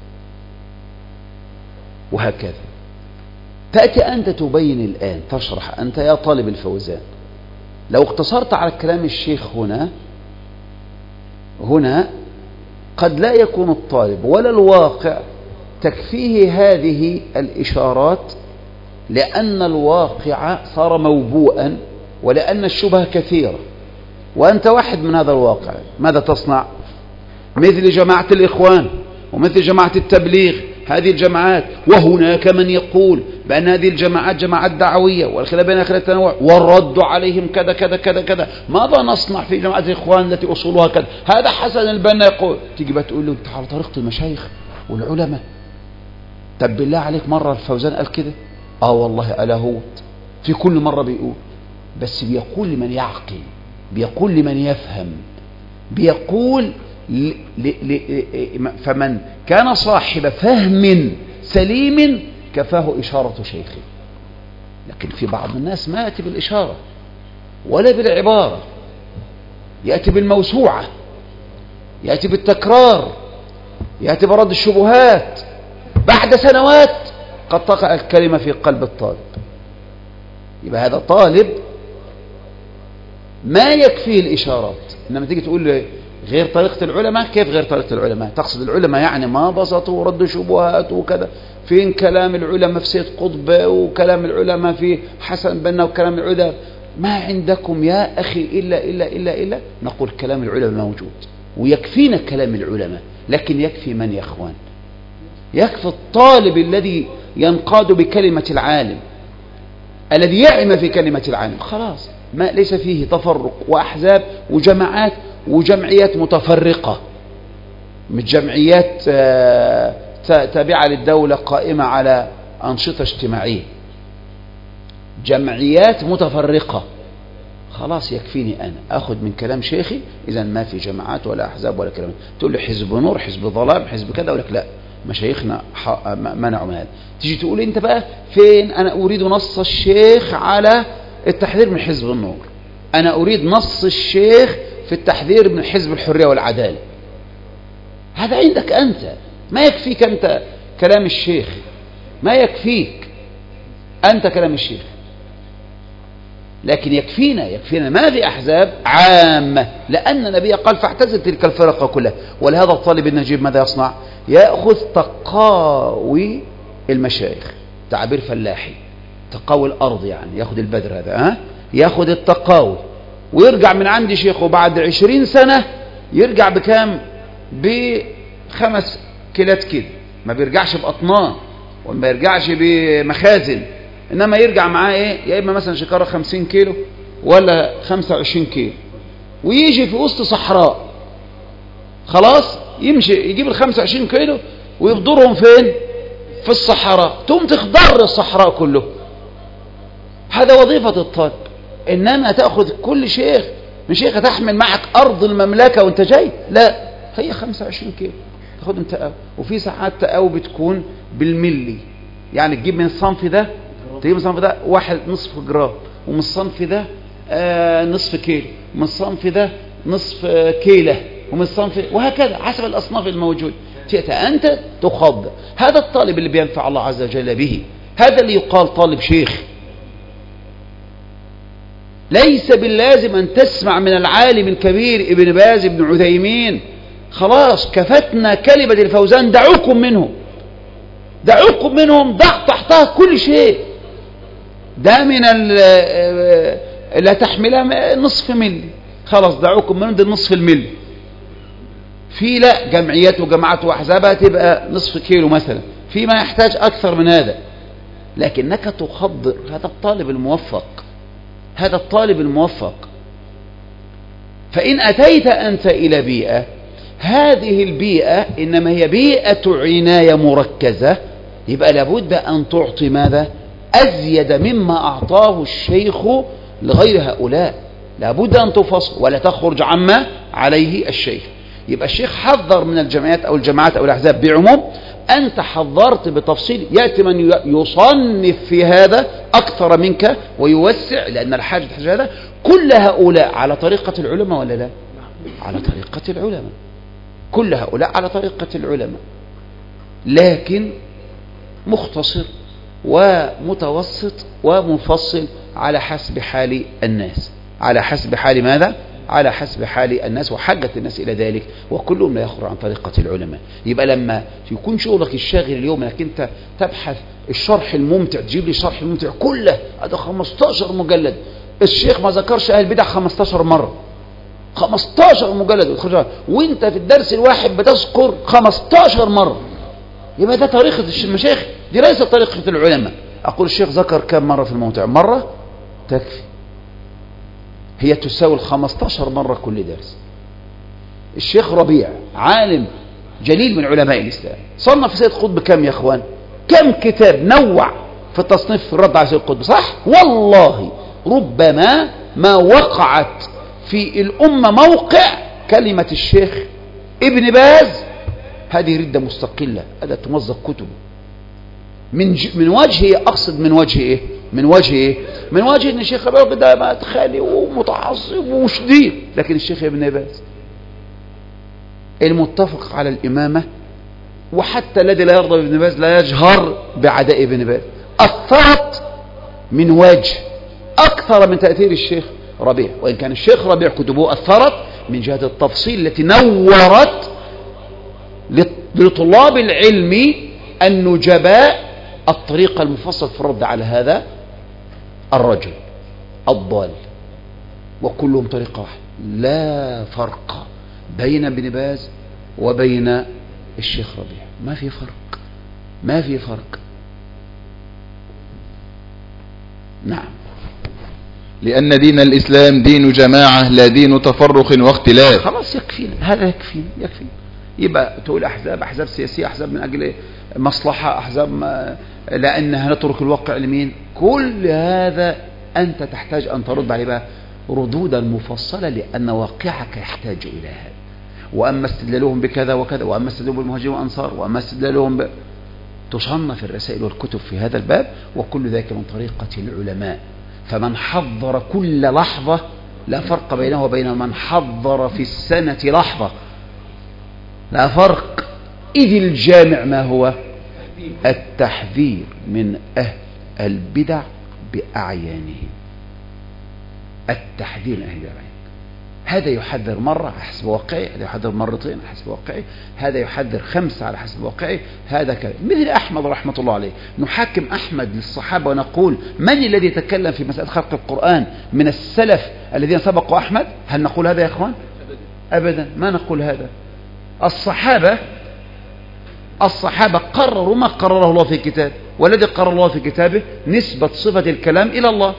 [SPEAKER 1] وهكذا. تأتي أنت تبين الآن تشرح أنت يا طالب الفوزان، لو اقتصرت على كلام الشيخ هنا هنا قد لا يكون الطالب ولا الواقع تكفيه هذه الإشارات، لأن الواقع صار موبوءا ولأن الشبهة كثيرة، وأنت واحد من هذا الواقع. ماذا تصنع؟ مثل جماعة الإخوان ومثل جماعة التبليغ، هذه الجماعات، وهناك من يقول بأن هذه الجماعات جماعات دعوية والخلاف بينها خلاف تنوع والرد عليهم كذا كذا كذا كذا. ماذا نصنع في جماعة الإخوان التي أصولها كذا؟ هذا حسن البنا يقول. تيجي بقى تقول له أنت على طريقة المشايخ والعلماء. طب بالله عليك مرة الفوزان قال كده؟ آه والله ألا هو في كل مرة بيقول، بس بيقول لمن يعقل، بيقول لمن يفهم، بيقول ل... ل... ل... فمن كان صاحب فهم سليم كفاه إشارة شيخه. لكن في بعض الناس ما يأتي بالإشارة ولا بالعبارة، يأتي بالموسوعة، يأتي بالتكرار، يأتي برد الشبهات. بعد سنوات قد تقع الكلمة في قلب الطالب. يبقى هذا طالب ما يكفيه الإشارات. إنما تيجي تقول له غير طريقة العلماء، كيف غير طريقة العلماء؟ تقصد العلماء يعني ما بسطوا وردوا شبهات وكذا. فين كلام العلماء في سيد قطب وكلام العلماء في حسن بنا وكلام العلماء؟ ما عندكم يا أخي إلا إلا إلا إلا نقول كلام العلماء موجود ويكفينا كلام العلماء، لكن يكفي من يا أخوان؟ يكفي الطالب الذي ينقاد بكلمة العالم، الذي يعم في كلمة العالم، خلاص ما ليس فيه تفرق وأحزاب وجماعات وجمعيات متفرقة، مش جمعيات تابعة للدولة قائمة على أنشطة اجتماعية، جمعيات متفرقة. خلاص يكفيني أنا أخذ من كلام شيخي، إذا ما في جماعات ولا أحزاب ولا كلام. تقول لي حزب نور، حزب ظلام، حزب كذا، أقول لك لا، مشايخنا منعوا من هذا. تيجي تقول أنت بقى فين؟ أنا أريد نص الشيخ على التحذير من حزب النور، أنا أريد نص الشيخ في التحذير من حزب الحرية والعدالة. هذا عندك أنت، ما يكفيك أنت كلام الشيخ، ما يكفيك أنت كلام الشيخ، لكن يكفينا يكفينا ما في أحزاب عامة، لأن النبي قال فاعتزل تلك الفرقة كلها. ولهذا الطالب النجيب ماذا يصنع؟ يأخذ تقاوي المشايخ، تعبير فلاحي، تقاوي الأرض يعني، يأخذ البذر هذا، ها؟ يأخذ التقاوي ويرجع من عند شيخه بعد عشرين سنة يرجع بكام؟ بخمس كيلات كده، ما بيرجعش بأطنان وما يرجعش بمخازن، إنما يرجع معاه إيه؟ يا إما مثلا شكارة خمسين كيلو ولا خمسة وعشرين كيلو، ويجي في وسط صحراء، خلاص يمشي يجيب ال خمسة وعشرين كيلو ويبدرهم فين؟ في الصحراء، تقوم تخضر الصحراء كله. هذا وظيفة الطالب. إنما تأخذ كل شيخ من شيخ تحمل معك أرض المملكة وانت جاي، لا، هي خمسة وعشرين كيلو تاخدهم تقاوي. وفي ساعات تقاوي بتكون بالملي، يعني تجيب من الصنف ده، تجيب من الصنف ده واحد نصف جرام، ومن الصنف ده آه نصف كيلو، ومن الصنف ده نصف آه كيلة، ومن الصنف، وهكذا حسب الأصناف الموجودة. تأتي أنت تخضر. هذا الطالب اللي بينفع الله عز وجل به، هذا اللي يقال طالب شيخ. ليس باللازم أن تسمع من العالم الكبير ابن باز ابن عثيمين. خلاص كفتنا كلمة الفوزان، دعوكم منهم، دعوكم منهم، ضع تحتها كل شيء. ده من لا تحملها نصف ملي، خلاص دعوكم منهم، ده نصف الملي. في لا جمعيات وجماعات وأحزابها تبقى نصف كيلو مثلا، في ما يحتاج أكثر من هذا. لكنك تخضر. هذا الطالب الموفق، هذا الطالب الموفق. فإن أتيت أنت إلى بيئة، هذه البيئة إنما هي بيئة عناية مركزة، يبقى لابد أن تعطي ماذا؟ أزيد مما أعطاه الشيخ لغير هؤلاء. لابد أن تفصل ولا تخرج عما عليه الشيخ. يبقى الشيخ حذر من الجمعيات أو الجماعات أو الأحزاب بعموم، أنت حذرت بتفصيل. يأتي من يصنف في هذا أكثر منك ويوسع، لأن الحاجة تحتاج هذا. كل هؤلاء على طريقة العلماء ولا لا؟ على طريقة العلماء، كل هؤلاء على طريقة العلماء، لكن مختصر ومتوسط ومفصل على حسب حال الناس. على حسب حال ماذا؟ على حسب حال الناس وحاجة الناس إلى ذلك، وكلهم لا يخرج عن طريقة العلماء. يبقى لما يكون شغلك الشاغل اليوم انك انت تبحث الشرح الممتع، تجيب لي الشرح الممتع كله، هذا خمستاشر مجلد، الشيخ ما ذكرش أهل البدع خمستاشر مرة، خمستاشر مجلد، وانت في الدرس الواحد بتذكر خمستاشر مرة، يبقى ده طريقة المشايخ، دي ليست طريقة العلماء. أقول الشيخ ذكر كم مرة في الموضوع؟ مرة تكفي، هي تساوي الخمستاشر مرة كل درس. الشيخ ربيع عالم جليل من علماء الإسلام، صنف سيد قطب كم يا أخوان؟ كم كتاب نوع في التصنيف في الرد على سيد قطب، صح؟ والله ربما ما وقعت في الأمة موقع كلمة الشيخ ابن باز، هذه ردة مستقلة، هذا تمزق كتبه من ج... من وجه ايه؟ اقصد من وجه ايه؟ من وجه ايه؟ من وجه ان الشيخ ابو ده مدخلي ومتعصب وشديد، لكن الشيخ ابن باز المتفق على الامامه، وحتى الذي لا يرضى بابن باز لا يجهر بعداء ابن باز، اثرت من وجه اكثر من تاثير الشيخ ربيع، وان كان الشيخ ربيع كتبه اثرت من جهه التفصيل التي نورت لطلاب العلم النجباء الطريقة المفصل في الرد على هذا الرجل الضال، وكلهم طريقة واحدة، لا فرق بين ابن باز وبين الشيخ ربيع، ما في فرق، ما في فرق. نعم،
[SPEAKER 2] لأن دين الإسلام دين جماعة لا دين تفرق واختلاف.
[SPEAKER 1] خلاص يكفينا هذا، يكفينا يكفينا. يبقى تقول أحزاب، أحزاب سياسية، أحزاب من أجل مصلحة، أحزاب لأنها نترك الواقع لمين، كل هذا أنت تحتاج أن ترد عليه بقى ردودا مفصلة، لأن واقعك يحتاج إلى هذا. وأما استدلالهم بكذا وكذا، وأما استدلالهم بالمهاجرين والأنصار، وأما استدلالهم ب... تصنف الرسائل والكتب في هذا الباب، وكل ذلك من طريقة العلماء. فمن حضر كل لحظة لا فرق بينه وبين من حضر في السنة لحظة، لا فرق. إذ الجامع ما هو؟ التحذير من أهل البدع بأعيانهم، التحذير من أهل البدع. هذا يحذر مرة على حسب واقعي، هذا يحذر مرتين على حسب واقعي، هذا يحذر خمسة على حسب واقعي، هذا كذا. مثل أحمد رحمة الله عليه، نحاكم أحمد للصحابة ونقول من الذي تكلم في مسألة خلق القرآن من السلف الذين سبقوا أحمد؟ هل نقول هذا يا أخوان؟ أبدا ما نقول هذا. الصحابة الصحابة قرروا ما قرره الله في كتابه، والذي قرر الله في كتابه نسبة صفة الكلام إلى الله.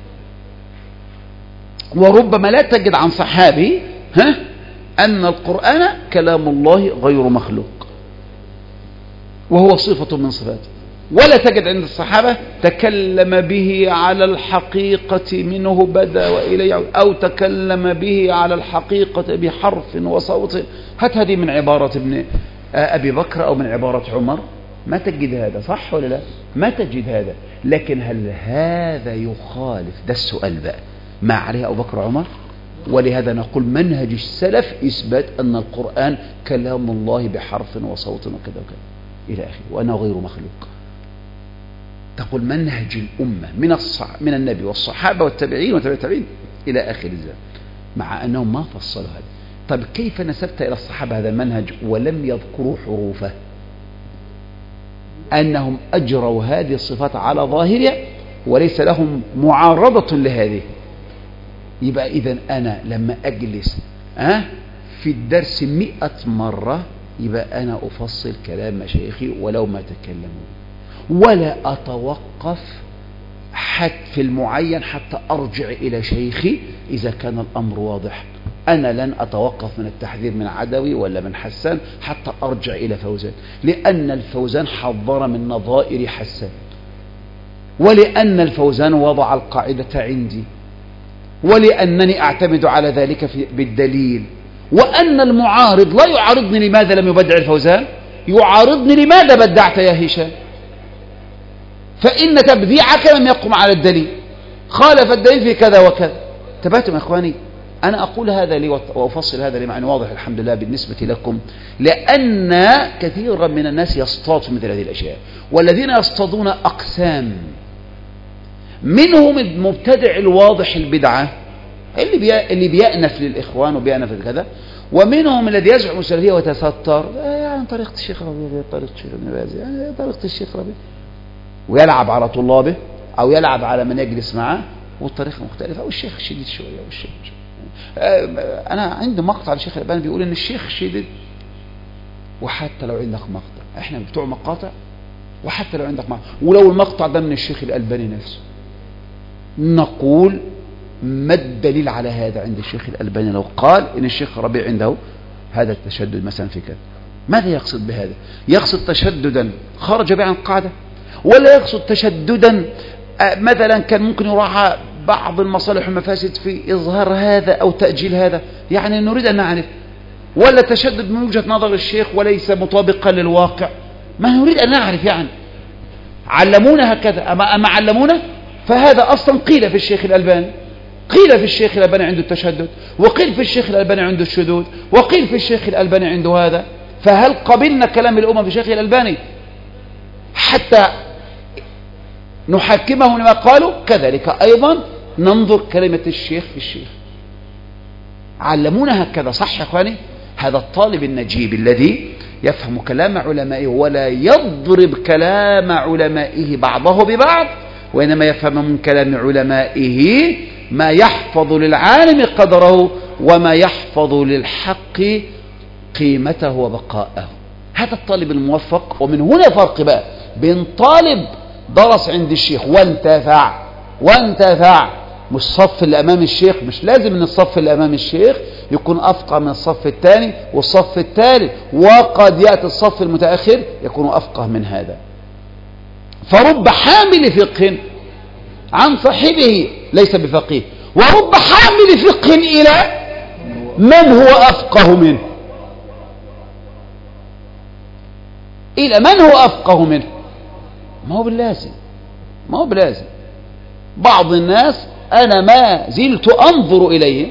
[SPEAKER 1] وربما لا تجد عن صحابي ها أن القرآن كلام الله غير مخلوق وهو صفة من صفاته، ولا تجد عند الصحابة تكلم به على الحقيقة منه بدا وإليه، أو تكلم به على الحقيقة بحرف وصوت. هات هذه من عبارة ابن أبي بكر أو من عبارة عمر، ما تجد هذا، صح ولا لا؟ ما تجد هذا. لكن هل هذا يخالف، ده السؤال بقى، ما عليه أبو بكر وعمر؟ ولهذا نقول منهج السلف إثبات أن القرآن كلام الله بحرف وصوت وكذا وكذا إلى آخره، وأنه غير مخلوق. تقول منهج الأمة من الصع... من النبي والصحابة والتابعين وتابع التابعين إلى آخر الزمان، مع أنهم ما فصلوا هذا. طيب كيف نسبت إلى الصحابة هذا المنهج ولم يذكروا حروفه؟ أنهم أجروا هذه الصفات على ظاهرها وليس لهم معارضة لهذه. يبقى إذن أنا لما أجلس أه في الدرس مئة مرة، يبقى أنا أفصل كلام مشايخي ولو ما تكلموا، ولا أتوقف حتى في المعين حتى أرجع إلى شيخي إذا كان الأمر واضح. أنا لن أتوقف من التحذير من عدوي ولا من حسان حتى أرجع إلى فوزان، لأن الفوزان حضر من نظائر حسان، ولأن الفوزان وضع القاعدة عندي، ولأنني أعتمد على ذلك في بالدليل، وأن المعارض لا يعارضني لماذا لم يبدع الفوزان، يعارضني لماذا بدعت يا هشام، فإن تبديعك لم يقم على الدليل، خالف الدليل في كذا وكذا. تبعتم يا إخواني؟ أنا أقول هذا لي وأفصل هذا لمعنى واضح الحمد لله بالنسبة لكم، لأن كثيرا من الناس يصطاد في مثل هذه الأشياء، والذين يصطادون أقسام، منهم المبتدع الواضح البدعة اللي بي... اللي بيأنف للإخوان وبيأنف لكذا، ومنهم الذي يزعم السلفية ويتستر يعني طريقة الشيخ ربيع طريقة الشيخ ابن باز يعني طريقة الشيخ ربيع، ويلعب على طلابه أو يلعب على من يجلس معه، والطريقة مختلفة، والشيخ شديد شوية والشيخ شوية. أنا عندي مقطع للشيخ الألباني بيقول إن الشيخ شديد، وحتى لو عندك مقطع، إحنا بتوع مقاطع، وحتى لو عندك مقطع، ولو المقطع ده من الشيخ الألباني نفسه، نقول ما الدليل على هذا عند الشيخ الألباني لو قال إن الشيخ ربيع عنده هذا التشدد مثلا في كذا؟ ماذا يقصد بهذا؟ يقصد تشددا خرج به عن القاعدة، ولا يقصد تشددا مثلا كان ممكن يراعى بعض المصالح والمفاسد في إظهار هذا أو تأجيل هذا؟ يعني نريد أن نعرف، ولا تشدد من وجهة نظر الشيخ وليس مطابقا للواقع؟ ما نريد أن نعرف. يعني علمونا هكذا، أما, أما علمونا فهذا أصلا قيل في الشيخ الألباني، قيل في الشيخ الألباني عنده التشدد، وقيل في الشيخ الألباني عنده الشذوذ، وقيل في الشيخ الألباني عنده هذا. فهل قبلنا كلام الأمة في الشيخ الألباني حتى نحكمه لما قالوا؟ كذلك أيضا ننظر كلمة الشيخ في الشيخ. علمونا هكذا، صح يا أخواني؟ هذا الطالب النجيب الذي يفهم كلام علمائه ولا يضرب كلام علمائه بعضه ببعض، وإنما يفهم من كلام علمائه ما يحفظ للعالم قدره وما يحفظ للحق قيمته وبقاءه. هذا الطالب الموفق. ومن هنا فرق بقى بين طالب درس عند الشيخ وانتفع وانتفع مش صف اللي أمام الشيخ، مش لازم ان الصف اللي أمام الشيخ يكون أفقه من الصف الثاني والصف الثالث، وقد يأتي الصف المتأخر يكون أفقه من هذا. فرب حامل فقه عن صاحبه ليس بفقيه، ورب حامل فقه إلى من هو أفقه منه، إلى من هو أفقه منه. ما هو باللازم، ما هو باللازم. بعض الناس أنا ما زلت أنظر إليه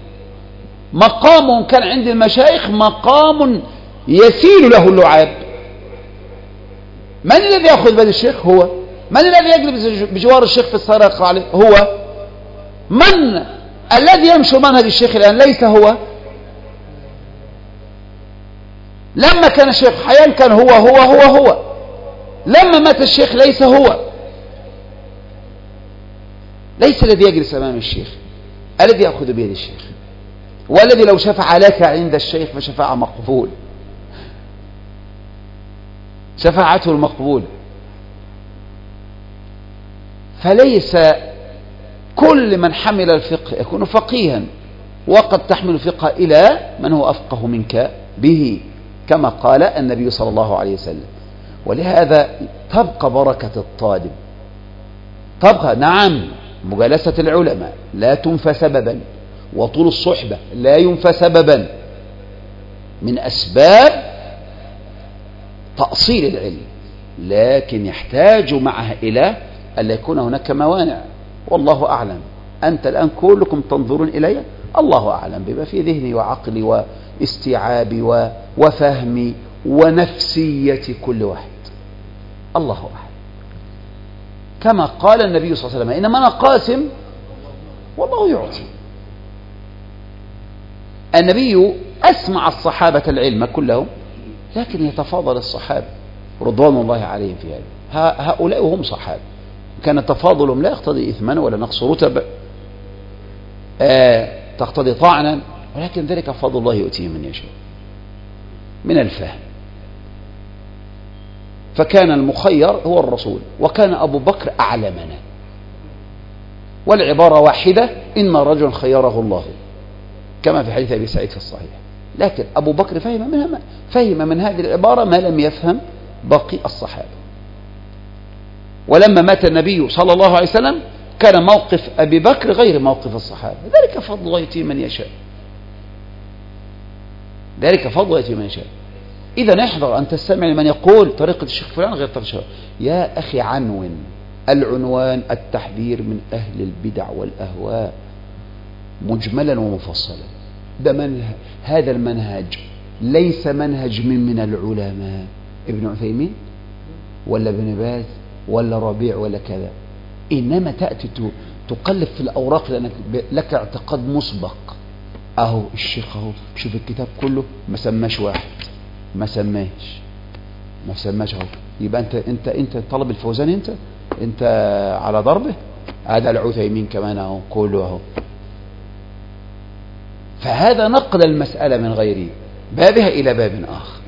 [SPEAKER 1] مقام كان عند المشايخ مقام يسيل له اللعاب. من الذي يأخذ بيد الشيخ؟ هو. من الذي يجلس بجوار الشيخ في السيارة يقرأ عليه؟ هو. من الذي يمشي منهج الشيخ الآن؟ ليس هو. لما كان الشيخ حيان كان هو هو هو هو، لما مات الشيخ ليس هو. ليس الذي يجلس أمام الشيخ الذي يأخذ بيد الشيخ، والذي لو شفع لك عند الشيخ فشفاعة مقبول، شفاعته المقبول. فليس كل من حمل الفقه يكون فقيها، وقد تحمل الفقه إلى من هو أفقه منك به، كما قال النبي صلى الله عليه وسلم. ولهذا تبقى بركة الطالب، تبقى نعم مجالسة العلماء لا تنفى سببا، وطول الصحبة لا ينفى سببا من أسباب تأصيل العلم، لكن يحتاج معه إلى ألا يكون هناك موانع. والله أعلم. أنت الآن كلكم تنظرون إلي، الله أعلم بما في ذهني وعقلي واستيعابي وفهمي ونفسية كل واحد، الله أعلم. كما قال النبي صلى الله عليه وسلم إنما أنا قاسم والله يعطي. النبي أسمع الصحابة العلم كلهم، لكن يتفاضل الصحابة رضوان الله عليهم في هذا. هؤلاء هم صحابة، كان تفاضلهم لا يقتضي إثما ولا نقص رتب، آه تقتضي طعنا، ولكن ذلك فضل الله يؤتيه من يشاء من الفهم. فكان المخير هو الرسول، وكان أبو بكر أعلمنا، والعبارة واحدة إن رجلا خيره الله، كما في حديث أبي سعيد في الصحيح. لكن أبو بكر فهم منها ما فهم من هذه العبارة ما لم يفهم باقي الصحابة. ولما مات النبي صلى الله عليه وسلم كان موقف أبي بكر غير موقف الصحابة، ذلك فضل الله يؤتيه من يشاء. ذلك فضل يأتي من يشاء. إذا احذر أن تستمع لمن يقول طريقة الشيخ فلان غير طريقة الشيخ. يا أخي عنون، العنوان التحذير من أهل البدع والأهواء مجملا ومفصلا. ده منهج، هذا المنهج ليس منهج من من العلماء ابن عثيمين ولا ابن باز ولا ربيع ولا كذا، إنما تأتي تقلب في الأوراق لأنك لك اعتقاد مسبق. أهو الشيخ أهو شوف الكتاب كله ما سماش واحد، ما سماش ما سماش أهو. يبقى أنت أنت أنت طلب الفوزان، أنت أنت على ضربه. هذا العثيمين كمان أهو كله أهو. فهذا نقل المسألة من غير بابها إلى باب آخر.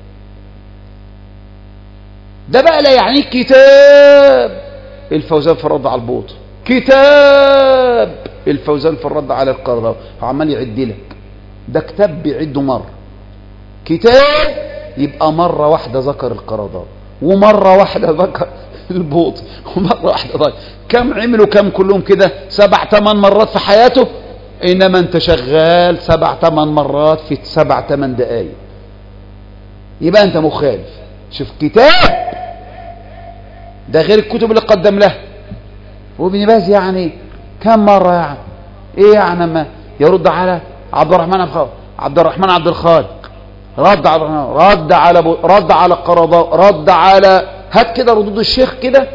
[SPEAKER 1] ده بقى لا يعني كتاب الفوزان في الرد على البوط، كتاب الفوزان في الرد على القرضاوي، عمال يعد لك. ده كتاب بيعده مرة، كتاب يبقى مرة واحدة ذكر القرضاوي ومرة واحدة ذكر البوط ومرة واحدة ذكر. كم عملوا كم كلهم كده؟ سبع ثمان مرات في حياته، إنما أنت شغال سبع ثمان مرات في سبع ثمان دقايق. يبقى أنت مخالف. شوف كتاب، ده غير الكتب اللي قدم له. وابن باز يعني كم مرة يعني ايه يعني ما يرد على عبد الرحمن عبد عبد الرحمن عبد الخالق، رد على رد على رد على القرضاوي، رد على هات كده ردود الشيخ كده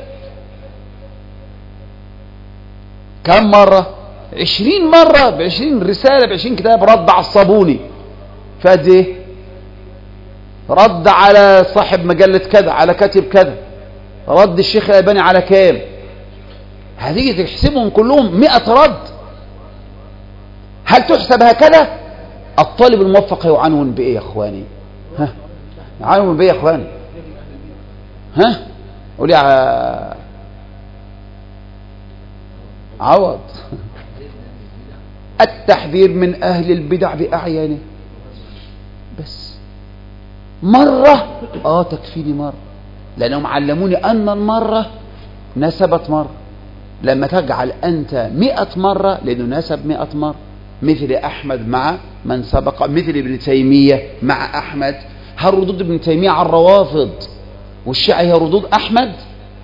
[SPEAKER 1] كم مرة؟ عشرين مرة، بعشرين رسالة، بعشرين كتاب. رد على الصابوني فقد ايه؟ رد على صاحب مجلة كذا، على كاتب كذا. رد الشيخ الألباني على كام؟ هتيجي تحسبهم كلهم مئة رد. هل تحسب هكذا؟ الطالب الموفق يعنون بإيه يا اخواني؟ ها يعنون بإيه يا اخواني؟ ها قول يا عوض. التحذير من أهل البدع بأعيانه بس. مرة اه تكفيني مرة، لأنهم علموني أن المرة نسبت مرة. لما تجعل أنت مئة مرة لأنه نسب مئة مرة، مثل أحمد مع من سبق، مثل ابن تيمية مع أحمد. هل ردود ابن تيمية على الروافض والشيعة هي ردود أحمد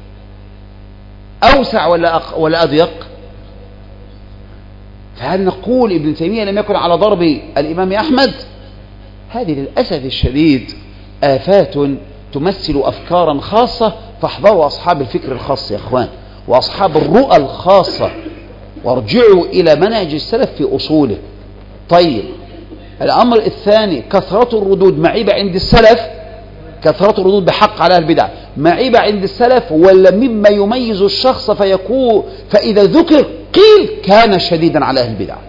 [SPEAKER 1] أوسع ولا أق... ولا أضيق؟ فهل نقول ابن تيمية لم يكن على ضرب الإمام أحمد؟ هذه للأسف الشديد آفات تمثل أفكارا خاصة. فاحذروا أصحاب الفكر الخاص يا أخوان، وأصحاب الرؤى الخاصة، وارجعوا إلى منهج السلف في أصوله. طيب الأمر الثاني، كثرة الردود معيبة عند السلف، كثرة الردود بحق على البدع معيبة عند السلف، ولا مما يميز الشخص فيكون فإذا ذكر قيل كان شديدا على أهل البدع.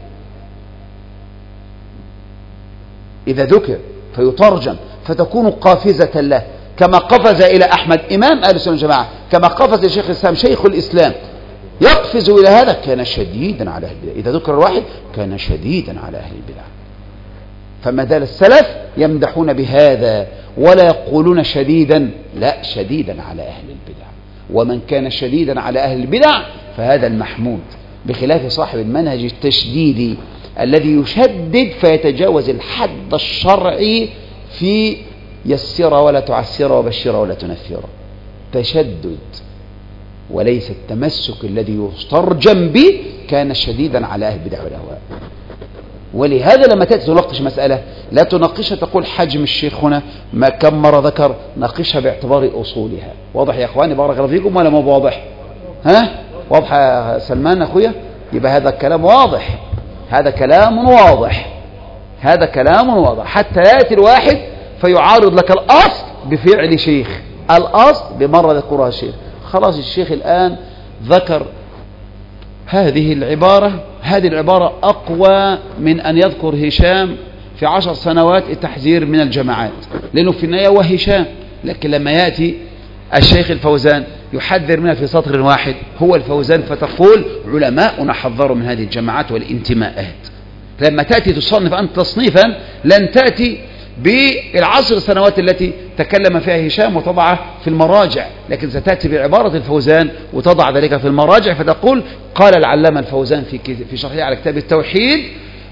[SPEAKER 1] إذا ذكر فيترجم فتكون قافزة له، كما قفز إلى أحمد إمام أهل السنة والجماعة، كما قفز شيخ الإسلام شيخ الإسلام، يقفز إلى هذا كان شديدا على أهل البدع. إذا ذكر الواحد كان شديدا على أهل البدع. فما دال السلف يمدحون بهذا ولا يقولون شديدا، لا، شديدا على أهل البدع. ومن كان شديدا على أهل البدع فهذا المحمود، بخلاف صاحب المنهج التشديدي الذي يشدد فيتجاوز الحد الشرعي في يسر ولا تعسر وبشر ولا تنفر. تشدد وليس التمسك الذي يسترجم به كان شديدا على أهل البدع والأهواء. ولهذا لما تأتي تناقش مسألة لا تناقشها تقول حجم الشيخ هنا ما كم مرة ذكر، ناقشها باعتبار أصولها. واضح يا أخواني؟ بارك الله فيكم ولا مو واضح؟ ها واضح يا سلمان أخويا؟ يبقى هذا الكلام واضح، هذا كلام واضح، هذا كلام واضح، حتى يأتي الواحد فيعارض لك الأصل بفعل شيخ، الأصل بمرة ذكرها الشيخ. خلاص الشيخ الآن ذكر هذه العبارة، هذه العبارة أقوى من أن يذكر هشام في عشر سنوات التحذير من الجماعات، لأنه في النهاية هو هشام. لكن لما يأتي الشيخ الفوزان يحذر منها في سطر واحد، هو الفوزان، فتقول علماؤنا حذروا من هذه الجماعات والانتماءات. لما تأتي تصنف أنت تصنيفا لن تأتي بالعشر سنوات التي تكلم فيها هشام وتضعه في المراجع، لكن ستأتي بعبارة الفوزان وتضع ذلك في المراجع، فتقول قال العلامة الفوزان في في شرحه على كتاب التوحيد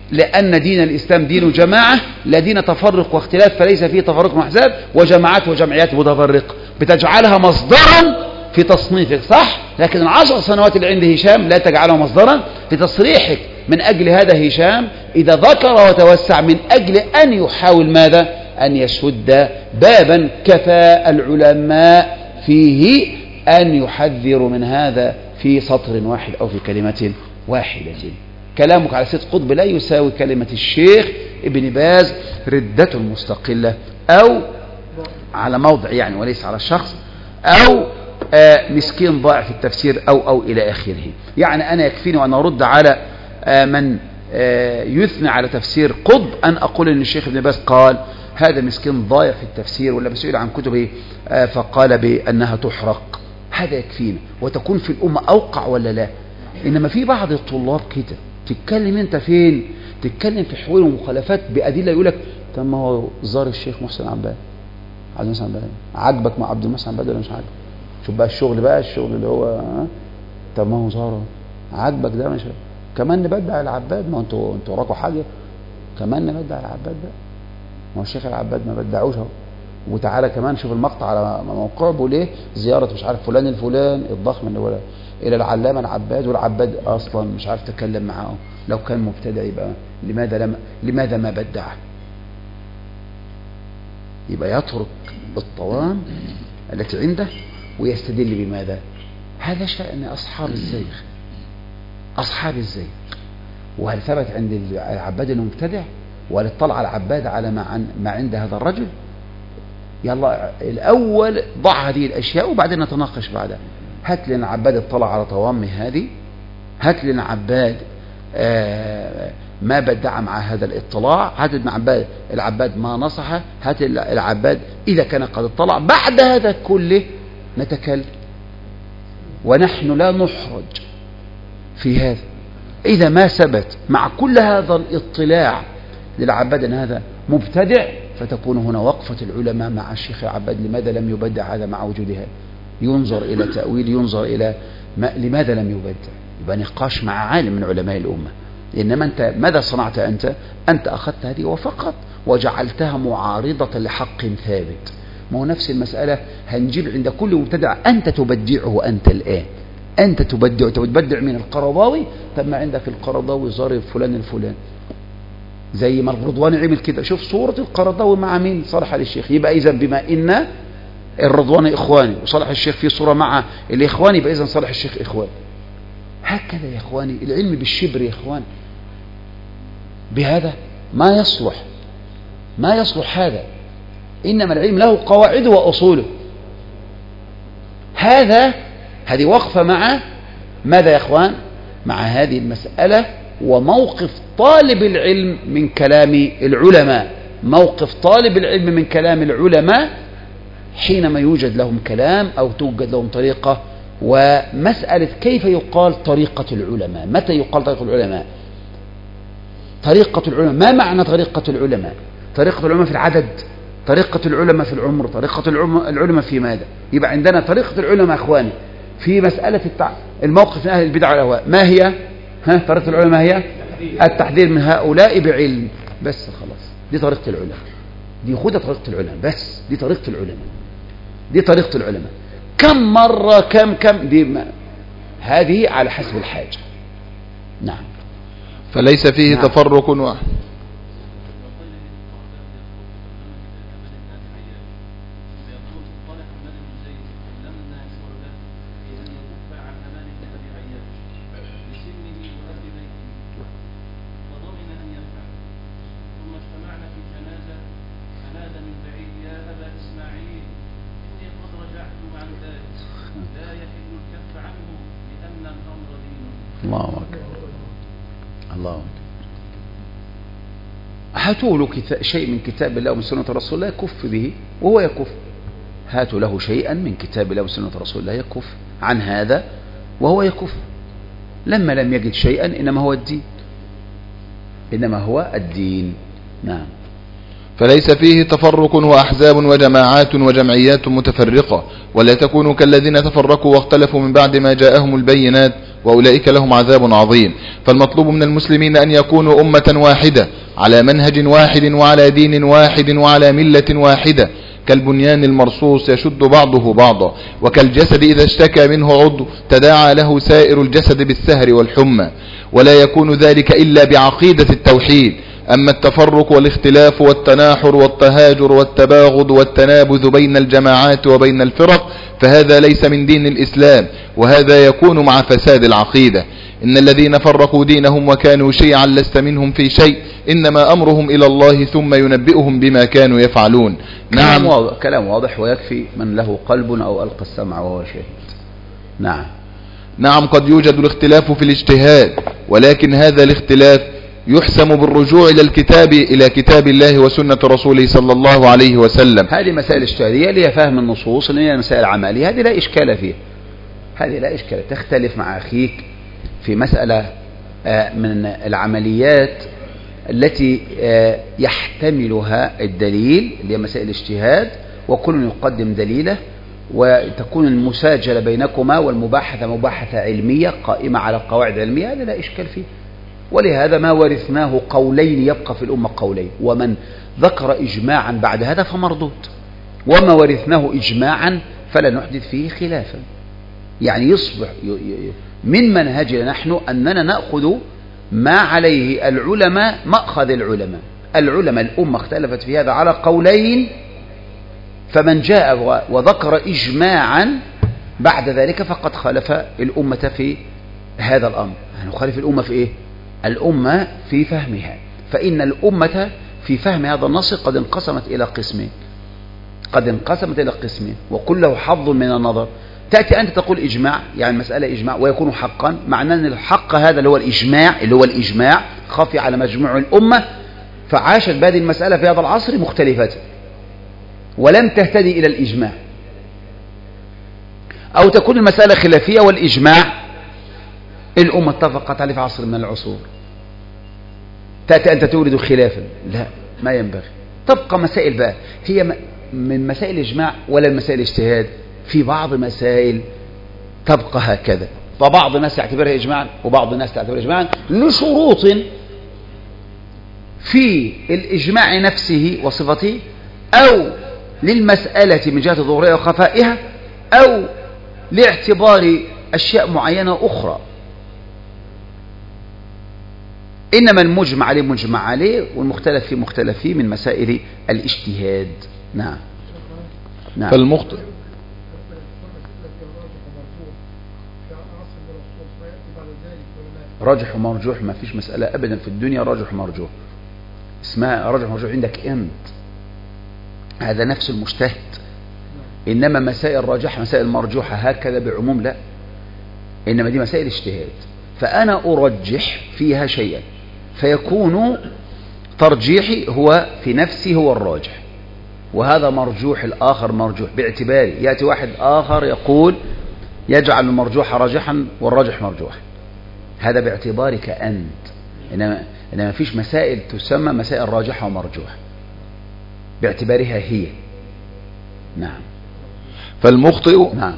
[SPEAKER 1] لأن دين الإسلام دين جماعة لا دين تفرق واختلاف، فليس فيه تفرق وأحزاب وجماعات وجمعيات متفرقة بتجعلها مصدرا في تصنيفك، صح؟ لكن العشر سنوات اللي عند هشام لا تجعلها مصدرا لتصريحك. من أجل هذا هشام إذا ذكر وتوسع من أجل أن يحاول ماذا؟ أن يسد بابا كفى العلماء فيه أن يحذروا من هذا في سطر واحد أو في كلمة واحدة. كلامك على سيد قطب لا يساوي كلمة الشيخ ابن باز ردة مستقلة أو على موضع يعني وليس على الشخص، أو آه مسكين ضائع في التفسير أو أو إلى آخره. يعني أنا يكفيني وأن أرد على آه من آه يثنى على تفسير قطب أن أقول أن الشيخ ابن باز قال هذا مسكين ضائع في التفسير، ولا مسؤول عن كتبه آه فقال بأنها تحرق. هذا يكفينا وتكون في الأمة أوقع ولا لا؟ إنما في بعض الطلاب كده تتكلم أنت فين؟ تتكلم في حوار ومخالفات بأدلة، يقول لك طب ما هو زار الشيخ محسن عباد عبد المحسن عباد، عاجبك مع عبد المحسن عباد ولا مش عاجبك؟ شوف بقى الشغل بقى الشغل اللي هو طب ما هو زاره عاجبك ده مش كمان نبدع العباد؟ ما انتوا انتوا وراكوا حاجه كمان نبدع العباد ده؟ ما هو الشيخ العباد ما بدعوش اهو. وتعالى كمان شوف المقطع على موقعه بيقول ايه؟ زياره مش عارف فلان الفلان الضخم اللي هو الى العلامه العباد، والعباد اصلا مش عارف تكلم معاه. لو كان مبتدع يبقى لماذا لم لماذا ما بدعه؟ يبقى يترك الطوام التي عنده ويستدل بماذا؟ هذا شأن أصحاب الزيغ، أصحاب الزيغ. وهل ثبت عند العباد أنه مبتدع؟ وهل اطلع العباد على ما, عن ما عند هذا الرجل؟ يلا الأول ضع هذه الأشياء وبعدين نتناقش بعدها. هات لنا عباد اطلع على طوام هذه، هات لنا عباد آه ما بدع مع هذا الاطلاع، هات لنا عباد العباد ما نصح، هات العباد إذا كان قد اطلع. بعد هذا كله نتكلم، ونحن لا نحرج في هذا إذا ما ثبت مع كل هذا الاطلاع للعباد أن هذا مبتدع، فتكون هنا وقفة العلماء مع الشيخ العباد لماذا لم يبدع هذا مع وجودها، ينظر إلى تأويل، ينظر إلى ما لماذا لم يبدع، يبقى نقاش مع عالم من علماء الأمة. إنما أنت ماذا صنعت؟ أنت أنت أخذت هذه وفقط وجعلتها معارضة لحق ثابت. ما هو نفس المسألة هنجيب عند كل مبتدع أنت تبدعه أنت الآن، أنت تبدع تبدع من القرضاوي. طب ما عندك القرضاوي زار فلان الفلان زي ما الرضواني عمل كده. شوف صورة القرضاوي مع مين؟ صالح علي الشيخ. يبقى إذا بما إن الرضواني إخواني وصالح الشيخ في صورة مع الإخواني، يبقى إذا صالح الشيخ إخواني. هكذا يا إخواني العلم بالشبر يا إخوان. بهذا ما يصلح ما يصلح هذا، إنما العلم له قواعده وأصوله. هذا هذه وقفة مع ماذا يا إخوان؟ مع هذه المسألة وموقف طالب العلم من كلام العلماء. موقف طالب العلم من كلام العلماء حينما يوجد لهم كلام أو توجد لهم طريقة. ومسألة كيف يقال طريقة العلماء؟ متى يقال طريقة العلماء؟ طريقة العلماء ما معنى طريقة العلماء؟ طريقة العلماء في العدد، طريقة العلماء في العمر، طريقة العلماء في ماذا؟ يبقى عندنا طريقة العلماء أخواني في مسألة التع... الموقف من أهل البدع والأهواء. ما هي؟ ها طريقة العلماء هي التحذير من هؤلاء بعلم بس. خلاص دي طريقة العلماء، دي خدها طريقة العلماء بس. دي طريقة العلماء، دي طريقة العلماء. كم مرة كم كم دي ما. هذه على حسب الحاجة. نعم.
[SPEAKER 2] فليس فيه نعم. تفرق و...
[SPEAKER 1] الله أكبر الله أكبر. هاتوا له شيء من كتاب الله ومن سنة رسول الله يكف به وهو يكف. هاتوا له شيئا من كتاب الله وسنة رسول الله يكف عن هذا وهو يكف. لما لم يجد شيئا إنما هو الدين، إنما هو الدين. نعم.
[SPEAKER 2] فليس فيه تفرق وأحزاب وجماعات وجمعيات متفرقة، ولا تكونوا كالذين تفرقوا واختلفوا من بعد ما جاءهم البينات وأولئك لهم عذاب عظيم. فالمطلوب من المسلمين أن يكونوا أمة واحدة على منهج واحد وعلى دين واحد وعلى ملة واحدة، كالبنيان المرصوص يشد بعضه بعضا، وكالجسد إذا اشتكى منه عضو تداعى له سائر الجسد بالسهر والحمى، ولا يكون ذلك إلا بعقيدة التوحيد. أما التفرق والاختلاف والتناحر والتهاجر والتباغض والتنابذ بين الجماعات وبين الفرق فهذا ليس من دين الإسلام، وهذا يكون مع فساد العقيدة. إن الذين فرقوا دينهم وكانوا شيعا لست منهم في شيء، إنما أمرهم إلى الله ثم ينبئهم بما كانوا يفعلون.
[SPEAKER 1] نعم، واضح. كلام واضح، ويكفي من له قلب أو ألقى السمع وهو شاهد. نعم
[SPEAKER 2] نعم قد يوجد الاختلاف في الاجتهاد، ولكن هذا الاختلاف يحسم بالرجوع إلى الكتاب إلى كتاب الله وسنة رسوله صلى الله عليه وسلم.
[SPEAKER 1] هذه مسائل اجتهادية اللي هي فهم النصوص، اللي هي مسائل عملية، هذه لا إشكال فيها، هذه لا إشكال. تختلف مع أخيك في مسألة من العمليات التي يحتملها الدليل، اللي هي مسائل الاجتهاد، وكل يقدم دليله، وتكون المساجلة بينكما والمباحثة مباحثة علمية قائمة على قواعد علمية، هذا لا إشكال فيه. ولهذا ما ورثناه قولين يبقى في الأمة قولين، ومن ذكر إجماعا بعد هذا فمردود، وما ورثناه إجماعا فلا نحدث فيه خلافا. يعني يصبح من منهجنا نحن أننا نأخذ ما عليه العلماء مأخذ العلماء. العلماء الأمة اختلفت في هذا على قولين، فمن جاء وذكر إجماعا بعد ذلك فقد خالف الأمة في هذا الأمر. نخالف الأمة في إيه؟ الأمة في فهمها، فإن الأمة في فهم هذا النص قد انقسمت إلى قسمين، قد انقسمت إلى قسمين، وكل له حظ من النظر. تأتي أنت تقول إجماع، يعني مسألة إجماع ويكون حقا، معناه أن الحق هذا اللي هو الإجماع، اللي هو الإجماع خفي على مجموع الأمة، فعاشت بهذه المسألة في هذا العصر مختلفة ولم تهتدي إلى الإجماع. أو تكون المسألة خلافية والإجماع الأمة اتفقت عليه في عصر من العصور، تأتي أنت تورد خلافا، لا، ما ينبغي. تبقى مسائل بقى هي من مسائل الإجماع ولا مسائل الاجتهاد. في بعض مسائل تبقى هكذا، فبعض الناس يعتبرها إجماعا وبعض الناس تعتبرها إجماعا لشروط في الإجماع نفسه وصفته، أو للمسألة من جهة ظهورها وخفائها، أو لاعتبار أشياء معينة أخرى. إنما المجمع عليه مجمع عليه، والمختلف فيه مختلف فيه من مسائل الاجتهاد. نعم نعم.
[SPEAKER 2] فالمخطئ
[SPEAKER 1] راجح ومرجوح، ما فيش مسألة أبدا في الدنيا راجح ومرجوح اسمها راجح ومرجوح عندك أنت، هذا نفس المجتهد. إنما مسائل راجحة مسائل مرجوحة هكذا بعموم لا، إنما دي مسائل اجتهاد، فأنا أرجح فيها شيئا فيكون ترجيحي هو في نفسي هو الراجح، وهذا مرجوح الآخر مرجوح باعتباري. يأتي واحد آخر يقول يجعل المرجوح راجحا والراجح مرجوح، هذا باعتبارك أنت. إنما إنما فيش مسائل تسمى مسائل راجحة ومرجوحة باعتبارها هي. نعم.
[SPEAKER 2] فالمخطئ
[SPEAKER 1] نعم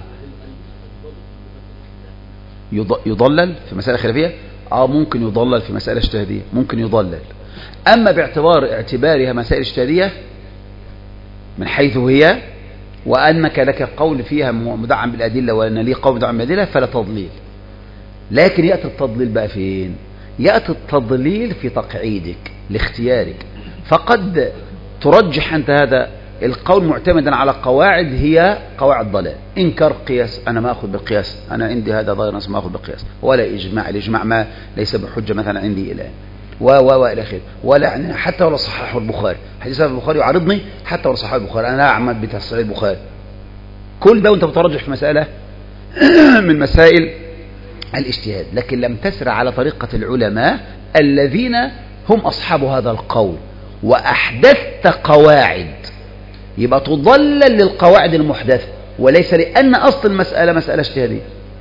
[SPEAKER 1] يضلل في مسألة خلافية، اه ممكن يضلل في مسألة اجتهادية، ممكن يضلل. أما باعتبار اعتبارها مسائل اجتهادية من حيث هي، وأنك لك قول فيها مدعم بالأدلة وأن لي قول مدعم بالأدلة، فلا تضليل. لكن يأتي التضليل بقى فين؟ يأتي التضليل في تقعيدك لاختيارك، فقد ترجح أنت هذا القول معتمدا على قواعد هي قواعد ضلال. إنكار قياس، أنا ما أخذ بالقياس، أنا عندي هذا ظاهر نص ما أخذ بالقياس، ولا إجماع، الإجماع ما ليس بحجة مثلا عندي الآن، و و و إلى آخره. ولا حتى ولا صححه البخاري، حديث البخاري يعارضني حتى ولا صححه البخاري، أنا لا أعمل بتصحيح البخاري. كل ده وأنت بترجح في مسألة من مسائل الاجتهاد، لكن لم تسر على طريقة العلماء الذين هم أصحاب هذا القول، وأحدثت قواعد، يبقى تضلل للقواعد المحدثة وليس لأن أصل المسألة مسألة اجتهادية.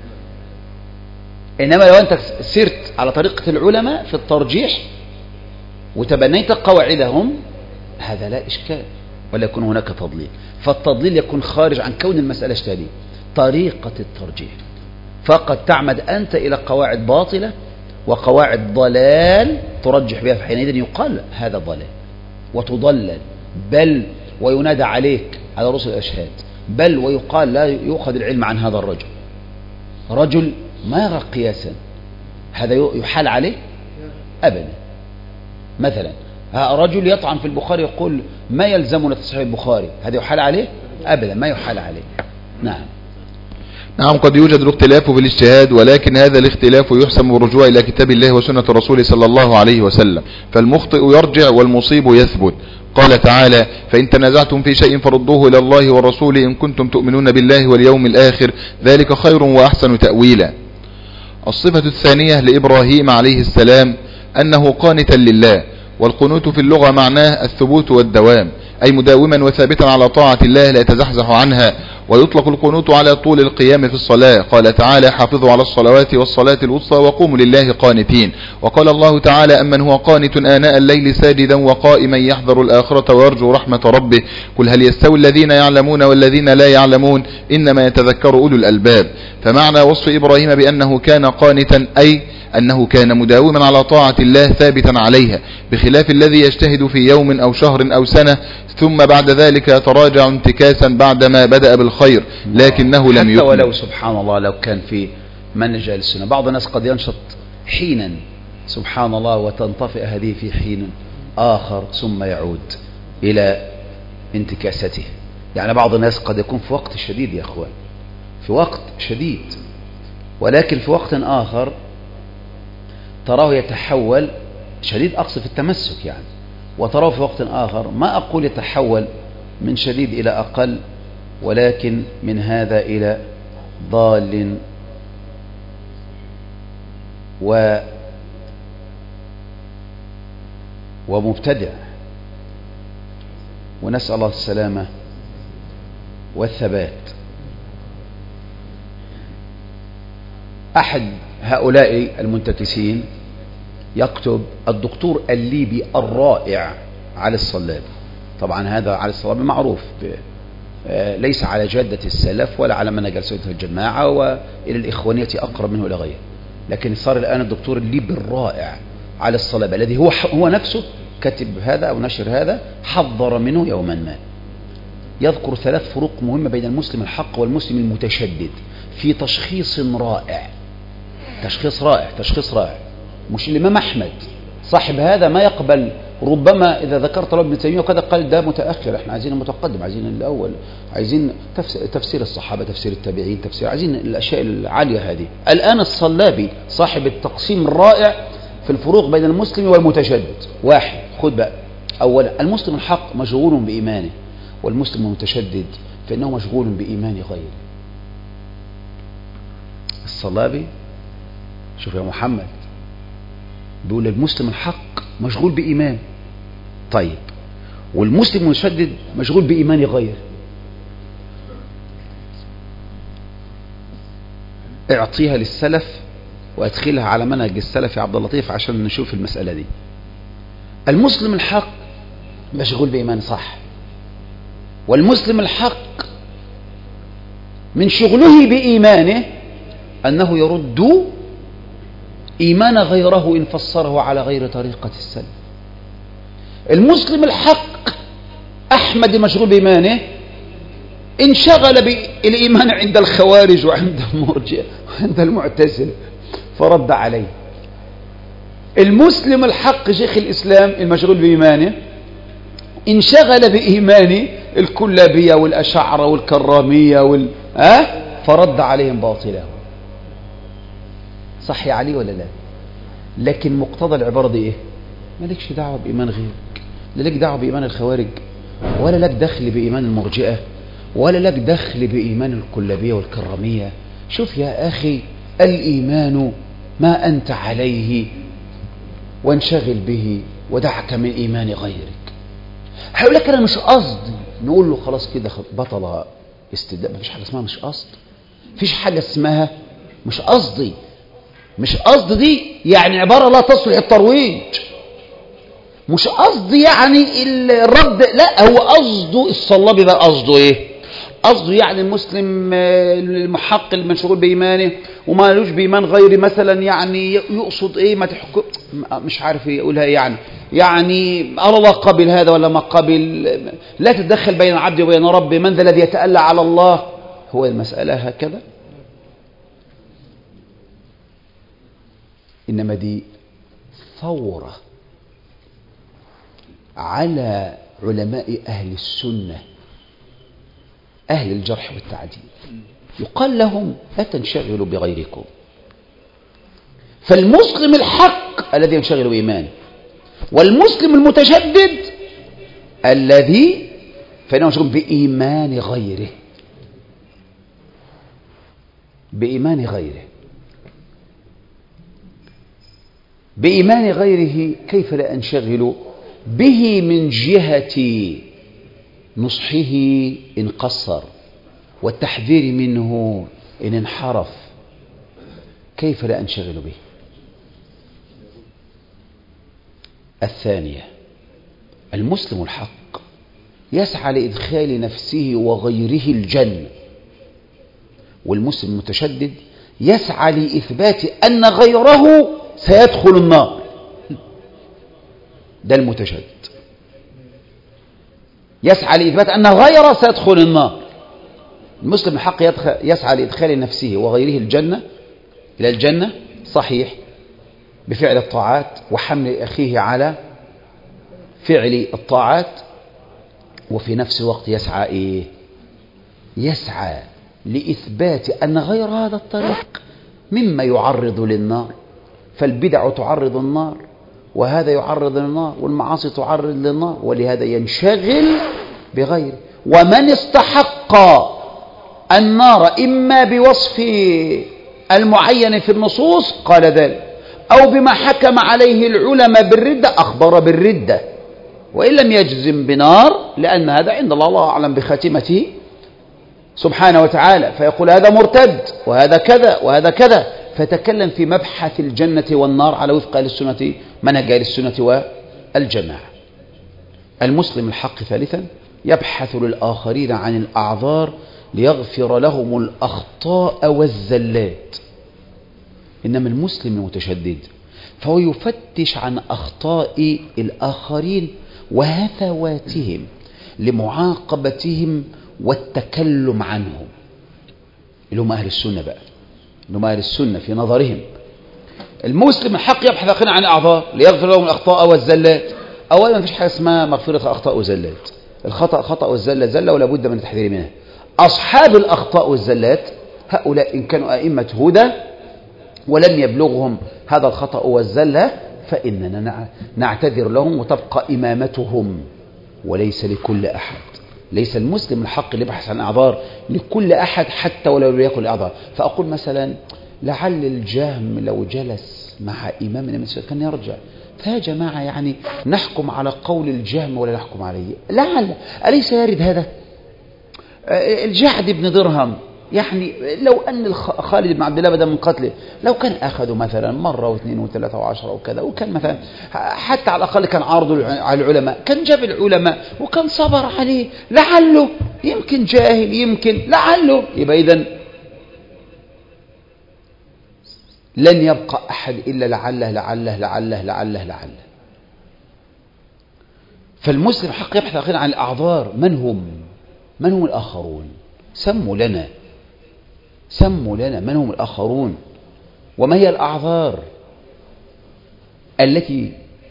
[SPEAKER 1] إنما لو أنت سرت على طريقة العلماء في الترجيح وتبنيت قواعدهم هذا لا إشكال، ولا يكون هناك تضليل. فالتضليل يكون خارج عن كون المسألة اجتهادية، طريقة الترجيح. فقد تعمد أنت إلى قواعد باطلة وقواعد ضلال ترجح بها، فحينئذ يقال هذا ضلال وتضلل، بل وينادى عليك على رؤوس الأشهاد، بل ويقال لا يؤخذ العلم عن هذا الرجل. رجل ما يرى قياسا، هذا يحال عليه أبدا. مثلا رجل يطعن في البخاري يقول ما يلزمنا تصحيح البخاري، هذا يحال عليه أبدا، ما يحال عليه. نعم
[SPEAKER 2] نعم قد يوجد الاختلاف في الاجتهاد، ولكن هذا الاختلاف يحسم بالرجوع إلى كتاب الله وسنة الرسول صلى الله عليه وسلم، فالمخطئ يرجع والمصيب يثبت. قال تعالى: فإن تنازعتم في شيء فردوه إلى الله والرسول إن كنتم تؤمنون بالله واليوم الآخر ذلك خير وأحسن تأويلا. الصفة الثانية لإبراهيم عليه السلام أنه قانتا لله، والقنوت في اللغة معناه الثبوت والدوام، أي مداوما وثابتا على طاعة الله لا يتزحزح عنها. ويطلق القنوت على طول القيام في الصلاة، قال تعالى: حافظوا على الصلوات والصلاة الوسطى وقوموا لله قانتين. وقال الله تعالى: أمن هو قانت آناء الليل ساجدا وقائما يحذر الآخرة ويرجو رحمة ربه قل هل يستوي الذين يعلمون والذين لا يعلمون إنما يتذكر أولو الألباب. فمعنى وصف إبراهيم بأنه كان قانتا أي أنه كان مداوما على طاعة الله ثابتا عليها، بخلاف الذي يجتهد في يوم أو شهر أو سنة ثم بعد ذلك يتراجع انتكاسا بعدما بدأ بالخير لكنه لم يكن.
[SPEAKER 1] حتى ولو سبحان الله لو كان في منهج السنة، بعض الناس قد ينشط حينا سبحان الله وتنطفئ هذه في حين آخر ثم يعود إلى انتكاسته. يعني بعض الناس قد يكون في وقت شديد يا أخوان، في وقت شديد، ولكن في وقت آخر تراه يتحول شديد، أقصد في التمسك يعني، وتراه في وقت آخر ما أقول يتحول من شديد إلى أقل، ولكن من هذا إلى ضال و ومبتدع، ونسأل الله السلامة والثبات. أحد هؤلاء المنتكسين يكتب الدكتور الليبي الرائع علي الصلابي، طبعا هذا علي الصلابي معروف ليس على جادة السلف ولا على منهج سنة الجماعة، وإلى الإخوانية أقرب منه إلى غيره، لكن صار الآن الدكتور الليبي الرائع علي الصلابي الذي هو هو نفسه كتب هذا أو نشر هذا، حذر منه يوما ما. يذكر ثلاث فروق مهمة بين المسلم الحق والمسلم المتشدد في تشخيص رائع، تشخيص رائع تشخيص رائع. مش الإمام أحمد صاحب هذا ما يقبل، ربما إذا ذكرت له ابن تيمية وكذا قال ده متأخر، احنا عايزين المتقدم، عايزين الأول، عايزين تفسير الصحابة، تفسير التابعين، تفسير، عايزين الأشياء العالية هذه. الآن الصلابي صاحب التقسيم الرائع في الفروق بين المسلم والمتشدد. واحد، خد بقى، أولا المسلم الحق مشغول بإيمانه، والمسلم المتشدد فإنه مشغول بإيمان غيره. الصلابي شوف يا محمد بيقول المسلم الحق مشغول بإيمان، طيب والمسلم المتشدد مشغول بإيمان غيره. اعطيها للسلف وادخلها على منهج السلف يا عبد اللطيف عشان نشوف المسألة دي. المسلم الحق مشغول بإيمان صح، والمسلم الحق من شغله بإيمانه أنه يرد إيمان غيره إن فسره على غير طريقة السلف. المسلم الحق أحمد مشغول بإيمانه انشغل بالإيمان عند الخوارج وعند المرجئة وعند المعتزلة فرد عليه. المسلم الحق شيخ الإسلام المشغول بإيمانه انشغل بإيمان الكلابية والأشاعرة والكرامية وال... أه؟ فرد عليهم باطله. صح يا علي ولا لا؟ لكن مقتضى العبارة دي ايه؟ مالكش دعوة بإيمان غيرك، لا لك دعوة بإيمان الخوارج، ولا لك دخل بإيمان المرجئة، ولا لك دخل بإيمان الكلابية والكرامية. شوف يا أخي، الإيمان ما أنت عليه وانشغل به ودعك من إيمان غيرك. هقول لك أنا مش قصدي، نقول له خلاص كده بطل استدلال، مفيش حاجة اسمها مش قصد، مفيش حاجة اسمها مش قصدي. مش قصد دي يعني عبارة لا تصلح الترويج، مش قصد يعني الرد، لا، هو قصده الصلابي بقى قصده ايه؟ قصده يعني المسلم المحق المنشغول بإيمانه وما لوش بإيمان غيري مثلا، يعني يقصد إيه؟ ما تحكم، مش عارف يقولها يعني يعني الله قبل هذا ولا ما قبل، لا تتدخل بين العبد وبين ربه، من ذا الذي يتألى على الله؟ هو المسألة هكذا؟ إنما دي ثورة على علماء أهل السنة أهل الجرح والتعديل، يقال لهم لا تنشغلوا بغيركم. فالمسلم الحق الذي ينشغل بإيمانه، والمسلم المتشدد الذي فإنه ينشغل بإيمان غيره، بإيمان غيره بإيمان غيره. كيف لا أنشغل به من جهة نصحه إن قصر والتحذير منه إن انحرف؟ كيف لا أنشغل به؟ الثانية، المسلم الحق يسعى لإدخال نفسه وغيره الجنة، والمسلم المتشدد يسعى لإثبات أن غيره سيدخل النار. ده المتشدد يسعى لإثبات أن غيره سيدخل النار. المسلم الحق يسعى لإدخال نفسه وغيره الجنة، إلى الجنة صحيح بفعل الطاعات وحمل أخيه على فعل الطاعات، وفي نفس الوقت يسعى إيه؟ يسعى لإثبات أن غير هذا الطريق مما يعرض للنار، فالبدع تعرض النار وهذا يعرض للنار، والمعاصي تعرض للنار، ولهذا ينشغل بغيره. ومن استحق النار إما بوصف المعين في النصوص قال ذلك، أو بما حكم عليه العلماء بالردة أخبر بالردة، وإن لم يجزم بنار لأن هذا عند الله الله أعلم بخاتمته سبحانه وتعالى، فيقول هذا مرتد وهذا كذا وهذا كذا، فتكلم في مبحث الجنة والنار على وفق أهل السنة منهج أهل السنة والجماعة. المسلم الحق ثالثا يبحث للآخرين عن الأعذار ليغفر لهم الأخطاء والزلات. إنما المسلم المتشدد فهو يفتش عن أخطاء الآخرين وهفواتهم لمعاقبتهم والتكلم عنهم، اللي هم أهل السنة بقى، اللي هم أهل السنة في نظرهم. المسلم الحق يبحث عن الأعذار ليغفر لهم الأخطاء والزلات. أولا ما فيش حاجة اسمها مغفرة الأخطاء والزلات، الخطأ خطأ والزلة زلة ولا بد من التحذير منها. أصحاب الأخطاء والزلات هؤلاء إن كانوا أئمة هدى ولم يبلغهم هذا الخطأ والزلة فإننا نعتذر لهم وتبقى إمامتهم، وليس لكل أحد. ليس المسلم الحق اللي يبحث عن أعذار لكل أحد حتى ولو لم يكن أعذار. فأقول مثلا لعل الجهم لو جلس مع إمامنا كان يرجع، فيا جماعة يعني نحكم على قول الجهم ولا نحكم عليه؟ لعل أليس يرد هذا؟ الجعد بن درهم يعني لو أن خالد بن عبد الله بدأ من قتله لو كان أخذوا مثلا مرة واثنين وثلاثة وعشرة وكذا، وكان مثلا حتى على الأقل كان عارضوا على العلماء، كان جاب العلماء وكان صبر عليه، لعله يمكن جاهل يمكن لعله، يبقى إذن لن يبقى أحد إلا لعله لعله لعله لعله لعله. فالمسلم حق يبحث أخيرا عن الأعذار. من هم؟ من هم الآخرون؟ سموا لنا سموا لنا من هم الآخرون، وما هي الأعذار التي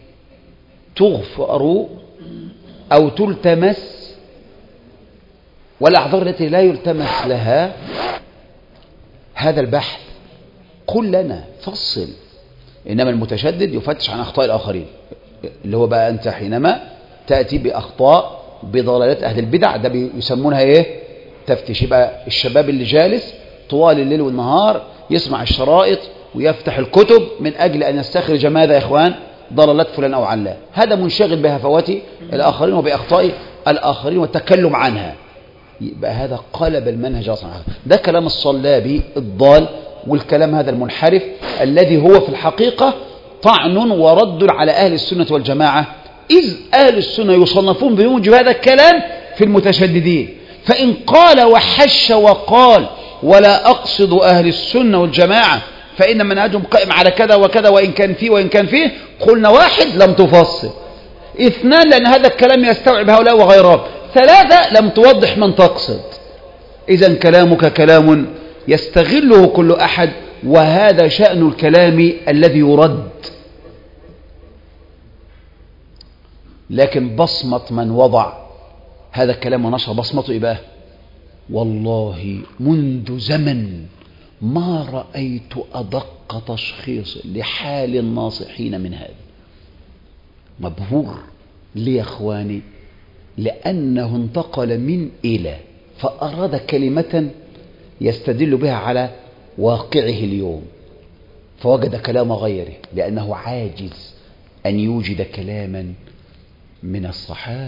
[SPEAKER 1] تغفر أو تلتمس والأعذار التي لا يلتمس لها. هذا البحث قل لنا فصل. إنما المتشدد يفتش عن أخطاء الآخرين، اللي هو بقى أنت حينما تأتي بأخطاء بضلالات أهل البدع ده بيسمونها إيه؟ تفتش. يبقى الشباب اللي جالس طوال الليل والنهار يسمع الشرائط ويفتح الكتب من أجل أن يستخرج ماذا يا إخوان؟ ضلالات فلان أو علان. هذا منشغل بهفوات الآخرين وبأخطاء الآخرين والتكلم عنها. يبقى هذا قلب المنهج أصلا. ده كلام الصلابي الضال، والكلام هذا المنحرف الذي هو في الحقيقة طعن ورد على أهل السنة والجماعة، إذ أهل السنة يصنفون بموجب هذا الكلام في المتشددين، فإن قال وحش وقال ولا أقصد أهل السنة والجماعة فإن منهجهم قائم على كذا وكذا وإن كان فيه وإن كان فيه، قلنا واحد لم تفصل، اثنان لأن هذا الكلام يستوعب هؤلاء وغيرهم، ثلاثة لم توضح من تقصد. إذن كلامك كلام يستغله كل أحد، وهذا شأن الكلام الذي يرد. لكن بصمة من وضع هذا الكلام ونشر بصمته إباه، والله منذ زمن ما رأيت أدق تشخيص لحال الناصحين من هذا. مبهور ليه يا أخواني؟ لأنه انتقل من إلى، فأراد كلمة يستدل بها على واقعه اليوم، فوجد كلام غيره، لأنه عاجز أن يوجد كلاما من الصحابة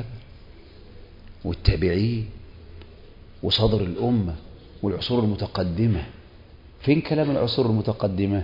[SPEAKER 1] والتابعين وصدر الأمة والعصور المتقدمة. فين كلام العصور المتقدمة؟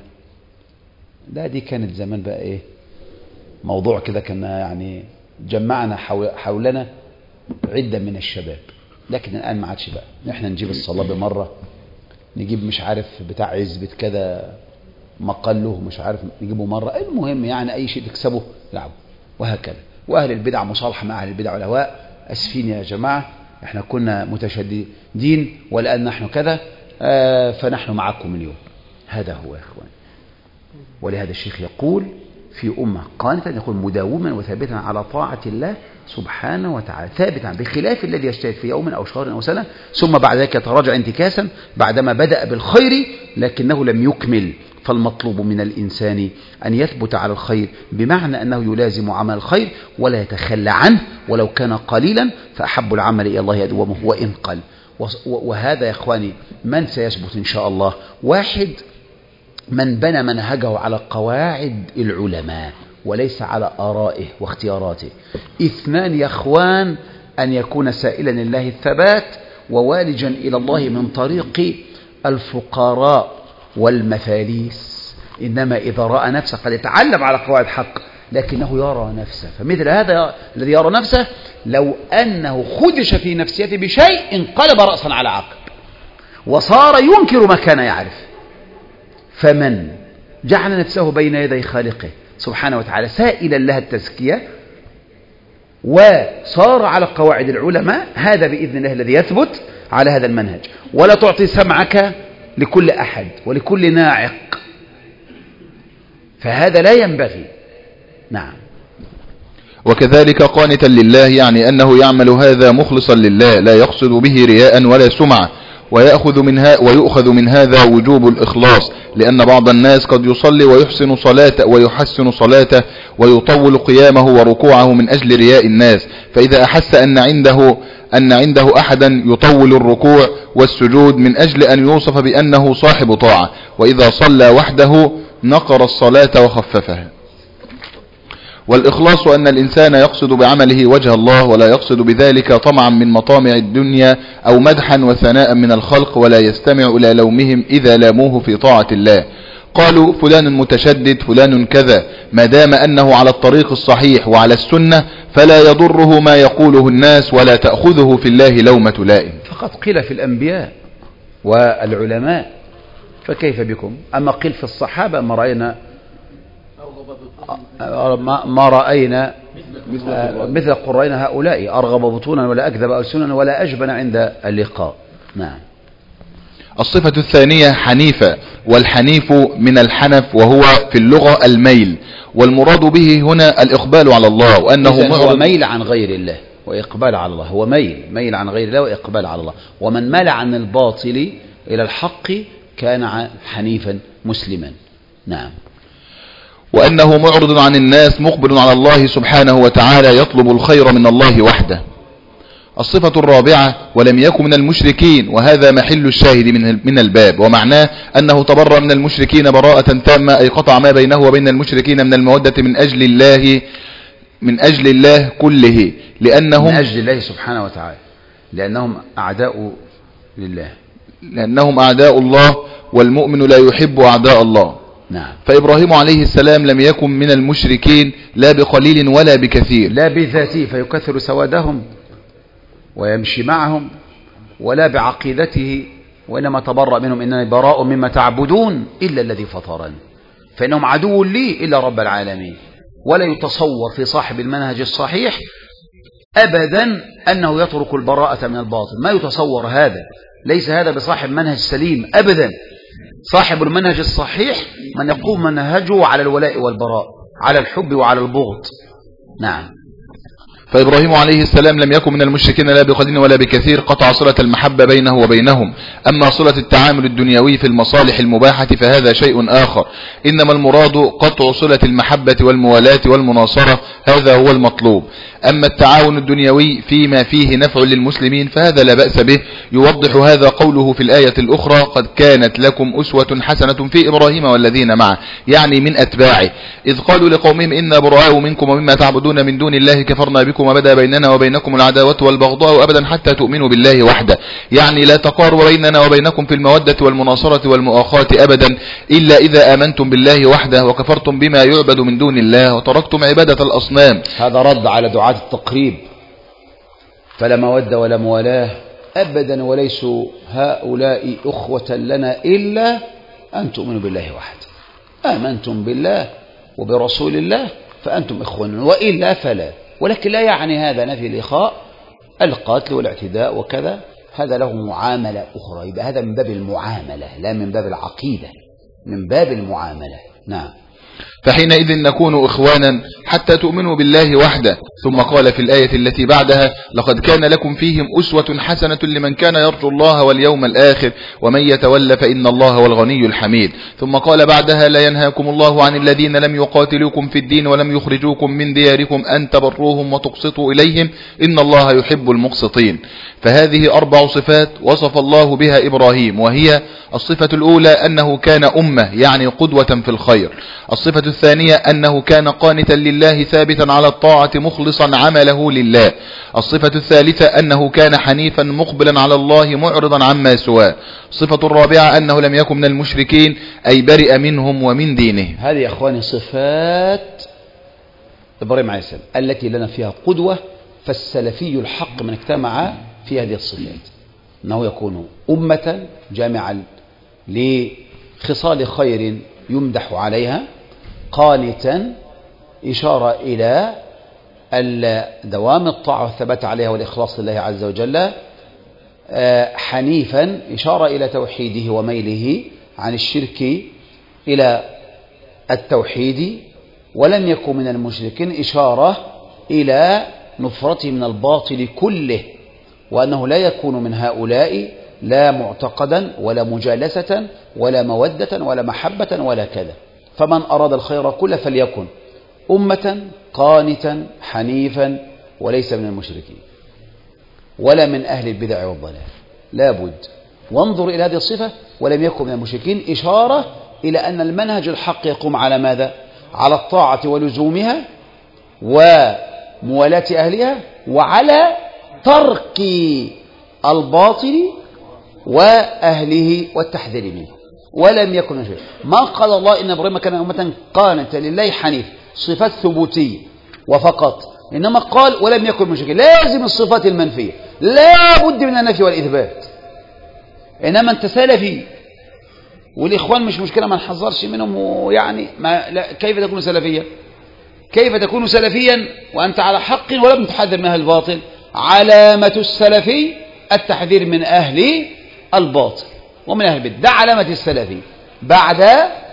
[SPEAKER 1] لا دي كانت زمان بقى إيه، موضوع كده كنا يعني جمعنا حولنا عدة من الشباب، لكن الآن ما عادش بقى. نحن نجيب الصلابة مرة، نجيب مش عارف بتاع عزبة كده مقله مش عارف نجيبه مرة، المهم يعني أي شيء تكسبه لعبه وهكذا. وأهل البدع مصالحة مع أهل البدع والهواء، أسفين يا جماعة احنا كنا متشددين والآن نحن كذا، آه فنحن معكم اليوم. هذا هو يا إخوان. ولهذا الشيخ يقول في أمة قانتا، يقول مداوما وثابتا على طاعة الله سبحانه وتعالى، ثابتا بخلاف الذي يجتهد في يوم أو شهر أو سنة ثم بعد ذلك يتراجع انتكاسا بعدما بدأ بالخير لكنه لم يكمل. فالمطلوب من الإنسان أن يثبت على الخير، بمعنى أنه يلازم عمل الخير ولا يتخلى عنه ولو كان قليلا، فأحب العمل إلى الله يدومه وإن قل. وهذا يا إخواني من سيثبت إن شاء الله؟ واحد من بنى منهجه على قواعد العلماء وليس على آرائه واختياراته. اثنان يا إخوان أن يكون سائلا لله الثبات ووالجا إلى الله من طريق الفقراء والمفاليس. إنما إذا رأى نفسه قد يتعلم على قواعد حق لكنه يرى نفسه، فمثل هذا الذي يرى نفسه لو أنه خدش في نفسيته بشيء انقلب رأسا على عقب وصار ينكر ما كان يعرف. فمن جعل نفسه بين يدي خالقه سبحانه وتعالى سائلا لها التزكية وصار على قواعد العلماء، هذا بإذن الله الذي يثبت على هذا المنهج. ولا تعطي سمعك لكل أحد ولكل ناعق، فهذا لا ينبغي. نعم.
[SPEAKER 2] وكذلك قانتا لله، يعني أنه يعمل هذا مخلصا لله لا يقصد به رياء ولا سمعة، ويأخذ منها ويؤخذ من هذا وجوب الإخلاص، لأن بعض الناس قد يصلي ويحسن صلاته ويحسن صلاته ويطول قيامه وركوعه من أجل رياء الناس، فإذا أحس أن عنده أن عنده أحدا يطول الركوع والسجود من أجل أن يوصف بأنه صاحب طاعة، وإذا صلى وحده نقر الصلاة وخففها. والإخلاص أن الإنسان يقصد بعمله وجه الله ولا يقصد بذلك طمعا من مطامع الدنيا أو مدحا وثناء من الخلق، ولا يستمع إلى لومهم إذا لاموه في طاعة الله. قالوا فلان متشدد فلان كذا، ما دام أنه على الطريق الصحيح وعلى السنة فلا يضره ما يقوله الناس ولا تأخذه في الله لومة لائم.
[SPEAKER 1] فقد قيل في الأنبياء والعلماء، فكيف بكم؟ أما قيل في الصحابة ما رأينا ما رأينا مثل قرين هؤلاء أرغب بطونا ولا أكذب ألسنا ولا أجبن عند اللقاء. نعم.
[SPEAKER 2] الصفة الثانية حنيفة، والحنيف من الحنف وهو في اللغة الميل، والمراد به هنا الإقبال على الله، وأنه
[SPEAKER 1] هو ميل عن غير الله وإقبال على الله. هو ميل ميل عن غير الله وإقبال على الله. ومن مال عن الباطل إلى الحق كان حنيفا مسلما. نعم.
[SPEAKER 2] وأنه معرض عن الناس مقبل على الله سبحانه وتعالى يطلب الخير من الله وحده. الصفة الرابعة ولم يكن من المشركين، وهذا محل الشاهد من من الباب، ومعناه أنه تبرأ من المشركين براءة تامة، أي قطع ما بينه وبين المشركين من المودة من أجل الله من أجل الله كله، لأنهم
[SPEAKER 1] من أجل الله سبحانه وتعالى، لأنهم أعداء لله،
[SPEAKER 2] لأنهم أعداء الله، والمؤمن لا يحب أعداء الله.
[SPEAKER 1] نعم.
[SPEAKER 2] فإبراهيم عليه السلام لم يكن من المشركين لا بقليل ولا بكثير،
[SPEAKER 1] لا بذاته فيكثر سوادهم ويمشي معهم، ولا بعقيدته، وإنما تبرأ منهم إنني براء مما تعبدون إلا الذي فطرني فإنهم عدو لي إلا رب العالمين. ولا يتصور في صاحب المنهج الصحيح أبدا أنه يترك البراءة من الباطل، ما يتصور هذا، ليس هذا بصاحب منهج سليم أبدا. صاحب المنهج الصحيح من يقوم منهجه على الولاء والبراء، على الحب وعلى البغض. نعم.
[SPEAKER 2] فإبراهيم عليه السلام لم يكن من المشركين لا بقليل ولا بكثير، قطع صلة المحبة بينه وبينهم. أما صلة التعامل الدنيوي في المصالح المباحة فهذا شيء آخر، إنما المراد قطع صلة المحبة والموالاة والمناصرة، هذا هو المطلوب. أما التعاون الدنيوي فيما فيه نفع للمسلمين فهذا لا بأس به. يوضح هذا قوله في الآية الأخرى: قد كانت لكم أسوة حسنة في إبراهيم والذين معه، يعني من أتباعه، إذ قالوا لقومهم إنا براء منكم ومما تعبدون من دون الله كفرنا بكم وبدا بيننا وبينكم العداوة والبغضاء أبدا حتى تؤمنوا بالله وحده، يعني لا تقارب بيننا وبينكم في المودة والمناصرة والمؤاخاة أبدا إلا إذا آمنتم بالله وحده وكفرتم بما يعبد من دون الله وتركتم عبادة الأصنام.
[SPEAKER 1] هذا رد على دعاة التقريب، فلا مودة ولا موالاه أبدا، وليسوا هؤلاء أخوة لنا إلا أن تؤمنوا بالله وحده. آمنتم بالله وبرسول الله فأنتم إخوان، وإلا فلا. ولكن لا يعني هذا نفي الإخاء، القتل والاعتداء وكذا، هذا له معاملة أخرى، يبقى هذا من باب المعاملة لا من باب العقيدة، من باب المعاملة. نعم.
[SPEAKER 2] فحينئذ نكون إخوانا حتى تؤمنوا بالله وحده. ثم قال في الآية التي بعدها: لقد كان لكم فيهم أسوة حسنة لمن كان يرجو الله واليوم الآخر ومن يتولى فإن الله هو الغني الحميد. ثم قال بعدها: لا ينهاكم الله عن الذين لم يقاتلوكم في الدين ولم يخرجوكم من دياركم أن تبروهم وتقسطوا إليهم إن الله يحب المقسطين. فهذه أربع صفات وصف الله بها إبراهيم، وهي: الصفة الأولى أنه كان أمة يعني قدوة في الخير. الصفة الثانية أنه كان قانتا لله ثابتا على الطاعة مخلصا عمله لله. الصفة الثالثة أنه كان حنيفا مقبلا على الله معرضا عما سواه. الصفة الرابعة أنه لم يكن من المشركين أي برئ منهم ومن دينه.
[SPEAKER 1] هذه يا أخواني صفات إبراهيم عليه السلام التي لنا فيها قدوة، فالسلفي الحق من اجتمع في هذه الصفات، أنه يكون أمة جامعا لخصال خير يمدح عليها، قانتا إشارة إلى دوام الطاعة والثبات عليها والإخلاص لله عز وجل، حنيفا إشارة إلى توحيده وميله عن الشرك إلى التوحيد، ولم يكن من المشركين إشارة إلى نفرته من الباطل كله، وأنه لا يكون من هؤلاء لا معتقدا ولا مجالسة ولا مودة ولا محبة ولا كذا. فمن أراد الخير كله فليكن أمة قانتا حنيفا وليس من المشركين ولا من أهل البدع والضلال، لابد. وانظر إلى هذه الصفة: ولم يكن من المشركين، إشارة إلى أن المنهج الحق يقوم على ماذا؟ على الطاعة ولزومها وموالاة أهلها، وعلى ترك الباطل وأهله والتحذير منه. ولم يكن من المشركين. ما قال الله إن إبراهيم كان أمة قانتا لله حنيف، صفات ثبوتية وفقط، إنما قال ولم يكن من المشركين. لازم الصفات المنفية لا بد من النفي والإثبات. إنما أنت سلفي والإخوان مش مشكلة، ما نحذرش منهم، ويعني ما لا كيف تكون سلفيا؟ كيف تكون سلفيا وأنت على حق ولم تحذر من أهل الباطل؟ علامة السلفي التحذير من أهل الباطل ومن أهل البدع، ده علامة السلفي بعد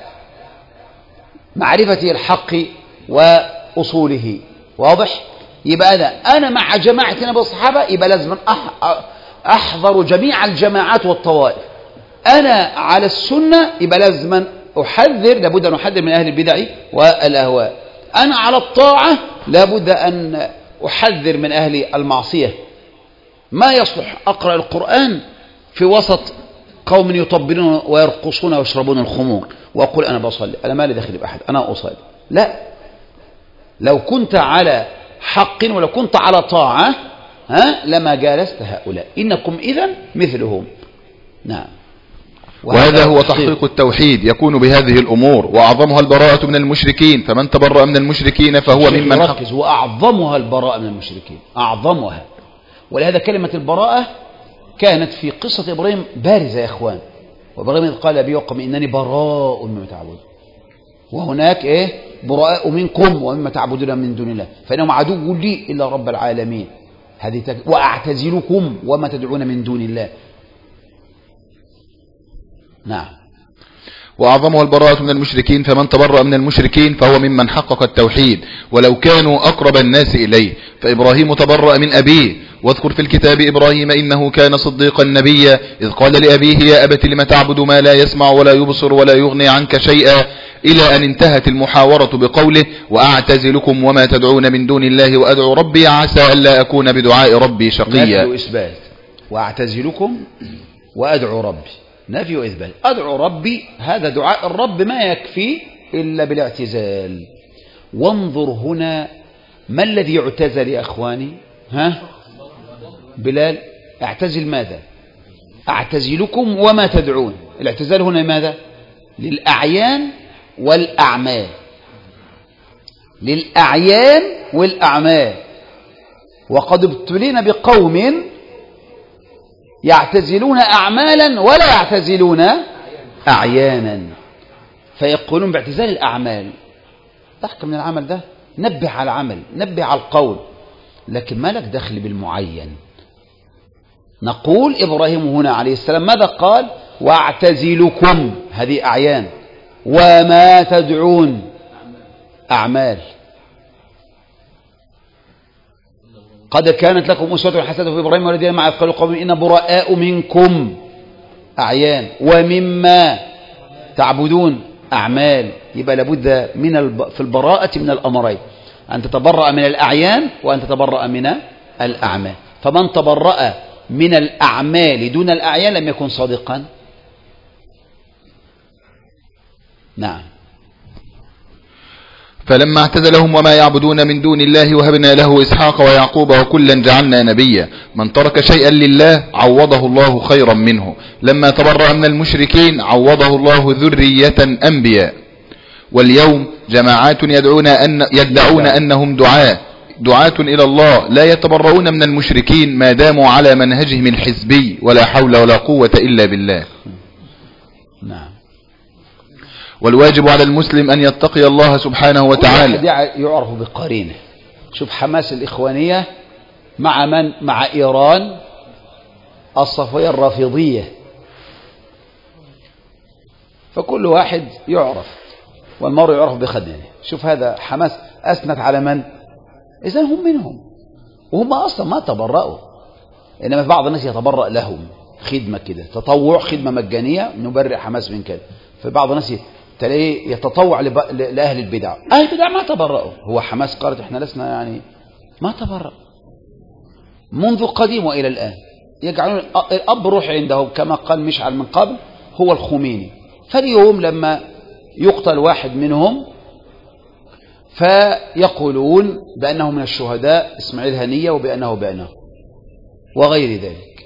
[SPEAKER 1] معرفة الحق وأصوله. واضح؟ يبقى أنا أنا مع جماعة النبي والصحابة، يبقى لازم أحضر جميع الجماعات والطوائف. أنا على السنة، يبقى لازم أحذر، لابد أن أحذر من أهل البدع والأهواء. أنا على الطاعة لابد أن أحذر من أهل المعصية. ما يصلح أقرأ القرآن في وسط قوم يطبلون ويرقصون ويشربون الخمور وأقول أنا بصلي، أنا ما لي دخل بأحد، أنا أصلي. لا، لو كنت على حق ولو كنت على طاعة ها لما جالست هؤلاء، إنكم إذن مثلهم. نعم.
[SPEAKER 2] وهذا هو تحقيق التوحيد، يكون بهذه الأمور، وأعظمها البراءة من المشركين، فمن تبرأ من المشركين فهو ممن
[SPEAKER 1] ركز. وأعظمها البراءة من المشركين، أعظمها. ولهذا كلمة البراءة كانت في قصة إبراهيم بارزة يا إخوان. وإبراهيم قال لأبيه وقومه إنني براء مما تعبدون، وهناك إيه براء منكم ومما تعبدون من دون الله فإنهم عدو لي إلا رب العالمين. هذه تك... وأعتزلكم وما تدعون من دون الله. نعم.
[SPEAKER 2] وأعظمها البراءة من المشركين، فمن تبرأ من المشركين فهو ممن حقق التوحيد ولو كانوا أقرب الناس إليه. فإبراهيم تبرأ من أبيه. واذكر في الكتاب إبراهيم إنه كان صديقا نبيا إذ قال لأبيه يا أبت لم تعبد ما لا يسمع ولا يبصر ولا يغني عنك شيئا، إلى أن انتهت المحاورة بقوله وأعتزلكم وما تدعون من دون الله وأدعو ربي عسى ألا أكون بدعاء ربي شقيا.
[SPEAKER 1] نفي إثبات. وأعتزلكم وأدعو ربي، نفي وإثبات. أدعو ربي هذا دعاء الرب ما يكفي إلا بالاعتزال. وانظر هنا ما الذي يعتزل يا أخواني؟ ها بلال، اعتزل ماذا؟ أعتزلكم وما تدعون. الاعتزال هنا ماذا؟ للأعيان والأعمال، للأعيان والأعمال. وقد ابتلينا بقوم يعتزلون أعمالا ولا يعتزلون أعيانا، فيقولون باعتزال الأعمال ضحك من العمل ده، نبه على العمل، نبه على القول، لكن ما لك دخل بالمعين. نقول إبراهيم هنا عليه السلام ماذا قال؟ واعتزلكم، هذه أعيان، وما تدعون أعمال. قد كانت لكم أسوة حسنة في إبراهيم والذين معه قالوا قوم إن براء منكم، أعيان، ومما تعبدون أعمال. يبقى لابد من الب... في البراءة من الأمرين، أن تتبرأ من الأعيان وأن تتبرأ من الأعمال. فمن تبرأ من الأعمال دون الأعيان لم يكن صادقا. نعم.
[SPEAKER 2] فلما اعتزلهم وما يعبدون من دون الله وهبنا له إسحاق ويعقوب وكلا جعلنا نبيا. من ترك شيئا لله عوضه الله خيرا منه. لما تبرأ من المشركين عوضه الله ذرية أنبياء. واليوم جماعات يدعون أن يدعون أنهم دعاة دعاة إلى الله لا يتبرؤون من المشركين ما داموا على منهجهم الحزبي ولا حول ولا قوة إلا بالله.
[SPEAKER 1] نعم.
[SPEAKER 2] والواجب على المسلم أن يتقي الله سبحانه وتعالى.
[SPEAKER 1] يعرف بقرينه. شوف حماس الإخوانية مع من؟ مع إيران الصفوية الرافضية. فكل واحد يعرف والمرء يعرف بخدمه. شوف هذا حماس أثنت على من؟ إذن هم منهم، وهم أصلا ما تبرأوا، إنما بعض الناس يتبرأ لهم خدمة كده، تطوع، خدمة مجانية، نبرئ حماس من كده. فبعض الناس تلاقيه يتطوع لب... لأهل البدع. أهل البدع ما تبرأوا. هو حماس قالت إحنا لسنا يعني ما تبرأ منذ قديم وإلى الآن. يجعلون الأب روح عندهم كما قال مشعل من قبل هو الخميني. فاليوم لما يقتل واحد منهم فيقولون بأنه من الشهداء إسماعيل هنية وبأنه بأنه وغير ذلك.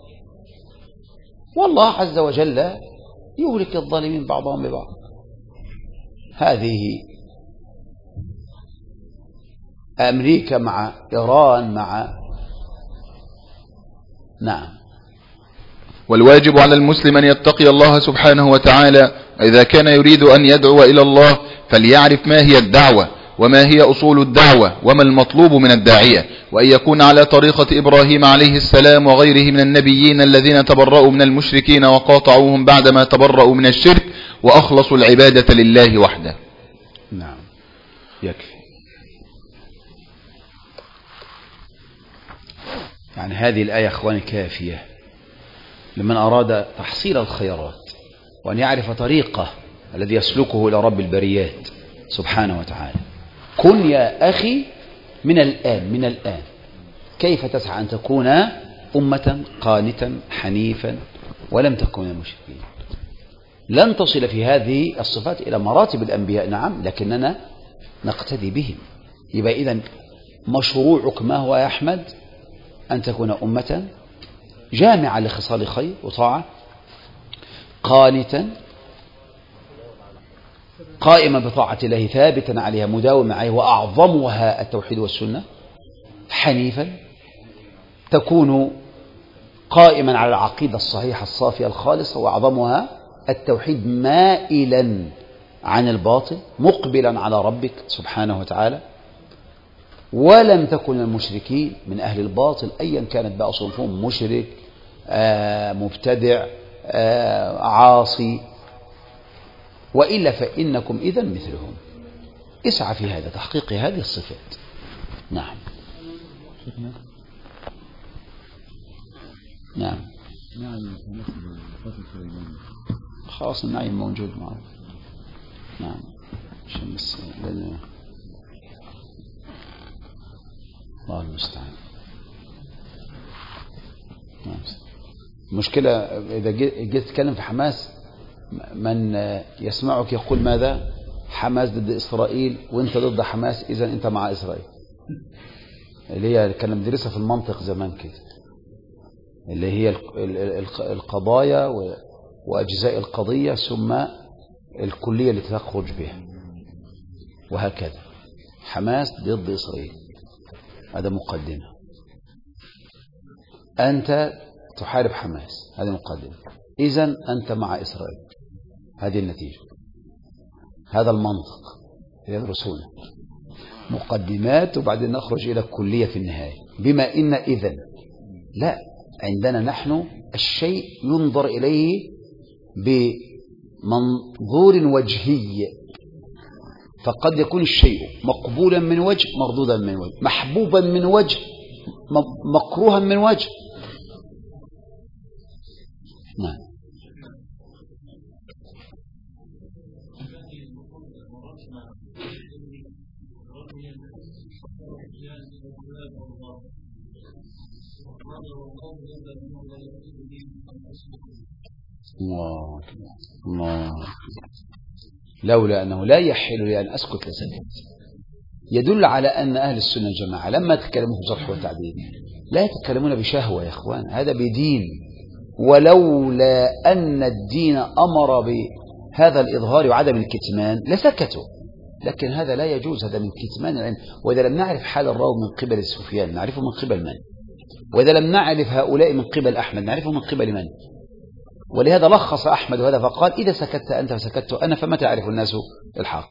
[SPEAKER 1] والله عز وجل يهلك الظالمين بعضهم ببعض. هذه أمريكا مع إيران مع نعم.
[SPEAKER 2] والواجب على المسلم أن يتقي الله سبحانه وتعالى. إذا كان يريد أن يدعو إلى الله فليعرف ما هي الدعوة وما هي أصول الدعوة وما المطلوب من الداعية، وأن يكون على طريقة إبراهيم عليه السلام وغيره من النبيين الذين تبرؤوا من المشركين وقاطعوهم بعدما تبرؤوا من الشرك وأخلصوا العبادة لله وحده.
[SPEAKER 1] نعم يكفي. يعني هذه الآية أخواني كافية لمن أراد تحصيل الخيرات وأن يعرف طريقه الذي يسلكه إلى رب البريات سبحانه وتعالى. كن يا أخي من الآن من الآن كيف تسعى أن تكون أمة قانتا حنيفا ولم تكن من المشركين. لن تصل في هذه الصفات إلى مراتب الأنبياء نعم، لكننا نقتدي بهم. يبقى إذن مشروعك ما هو يا أحمد؟ أن تكون أمة جامعة لخصال خير وطاعة، قانتا قائمة بطاعة الله ثابتا عليها مداوم عليها، وأعظمها التوحيد والسنة، حنيفا تكون قائما على العقيدة الصحيحة الصافية الخالصة، وأعظمها التوحيد، مائلا عن الباطل مقبلا على ربك سبحانه وتعالى. ولم تكن المشركين من أهل الباطل أيا كانت بقى صنفهم، مشرك، آه مبتدع، آه عاصي، وإلا فإنكم إذن مثلهم. اسعى في هذا تحقيق هذه الصفات. نعم نعم خلاص النعيم موجود معه. نعم عشان بس لأن الله المستعان. نعم. المشكلة إذا جيت تتكلم في حماس، من يسمعك يقول ماذا؟ حماس ضد إسرائيل وانت ضد حماس، إذا انت مع إسرائيل، اللي هي كنا بندرسها في المنطق زمان كده، اللي هي القضايا وأجزاء القضية ثم الكلية اللي تخرج بها، وهكذا. حماس ضد إسرائيل، هذا مقدمة. أنت تحارب حماس، هذه مقدمة. إذن أنت مع إسرائيل، هذه النتيجة. هذا المنطق يدرسونه مقدمات، وبعدين نخرج إلى الكلية في النهاية. بما إن إذن لا، عندنا نحن الشيء ينظر إليه بمنظور وجهي، فقد يكون الشيء مقبولا من وجه، مردودا من وجه، محبوبا من وجه، مكروها من وجه. نعم الله الله. لولا أنه لا يحل لي أن أسكت لسكت. يدل على أن أهل السنة الجماعة لما تكلموا في جرح وتعديل لا يتكلمون بشهوة يا إخوان، هذا بدين. ولولا أن الدين أمر بهذا الإظهار وعدم الكتمان لسكتوا، لكن هذا لا يجوز، هذا من كتمان العلم. وإذا لم نعرف حال الراوي من قبل السفيان نعرفه من قبل من؟ وإذا لم نعرف هؤلاء من قبل أحمد نعرفه من قبل من؟ ولهذا لخص أحمد هذا فقال: إذا سكت أنت فسكت أنا فما تعرف الناس الحق.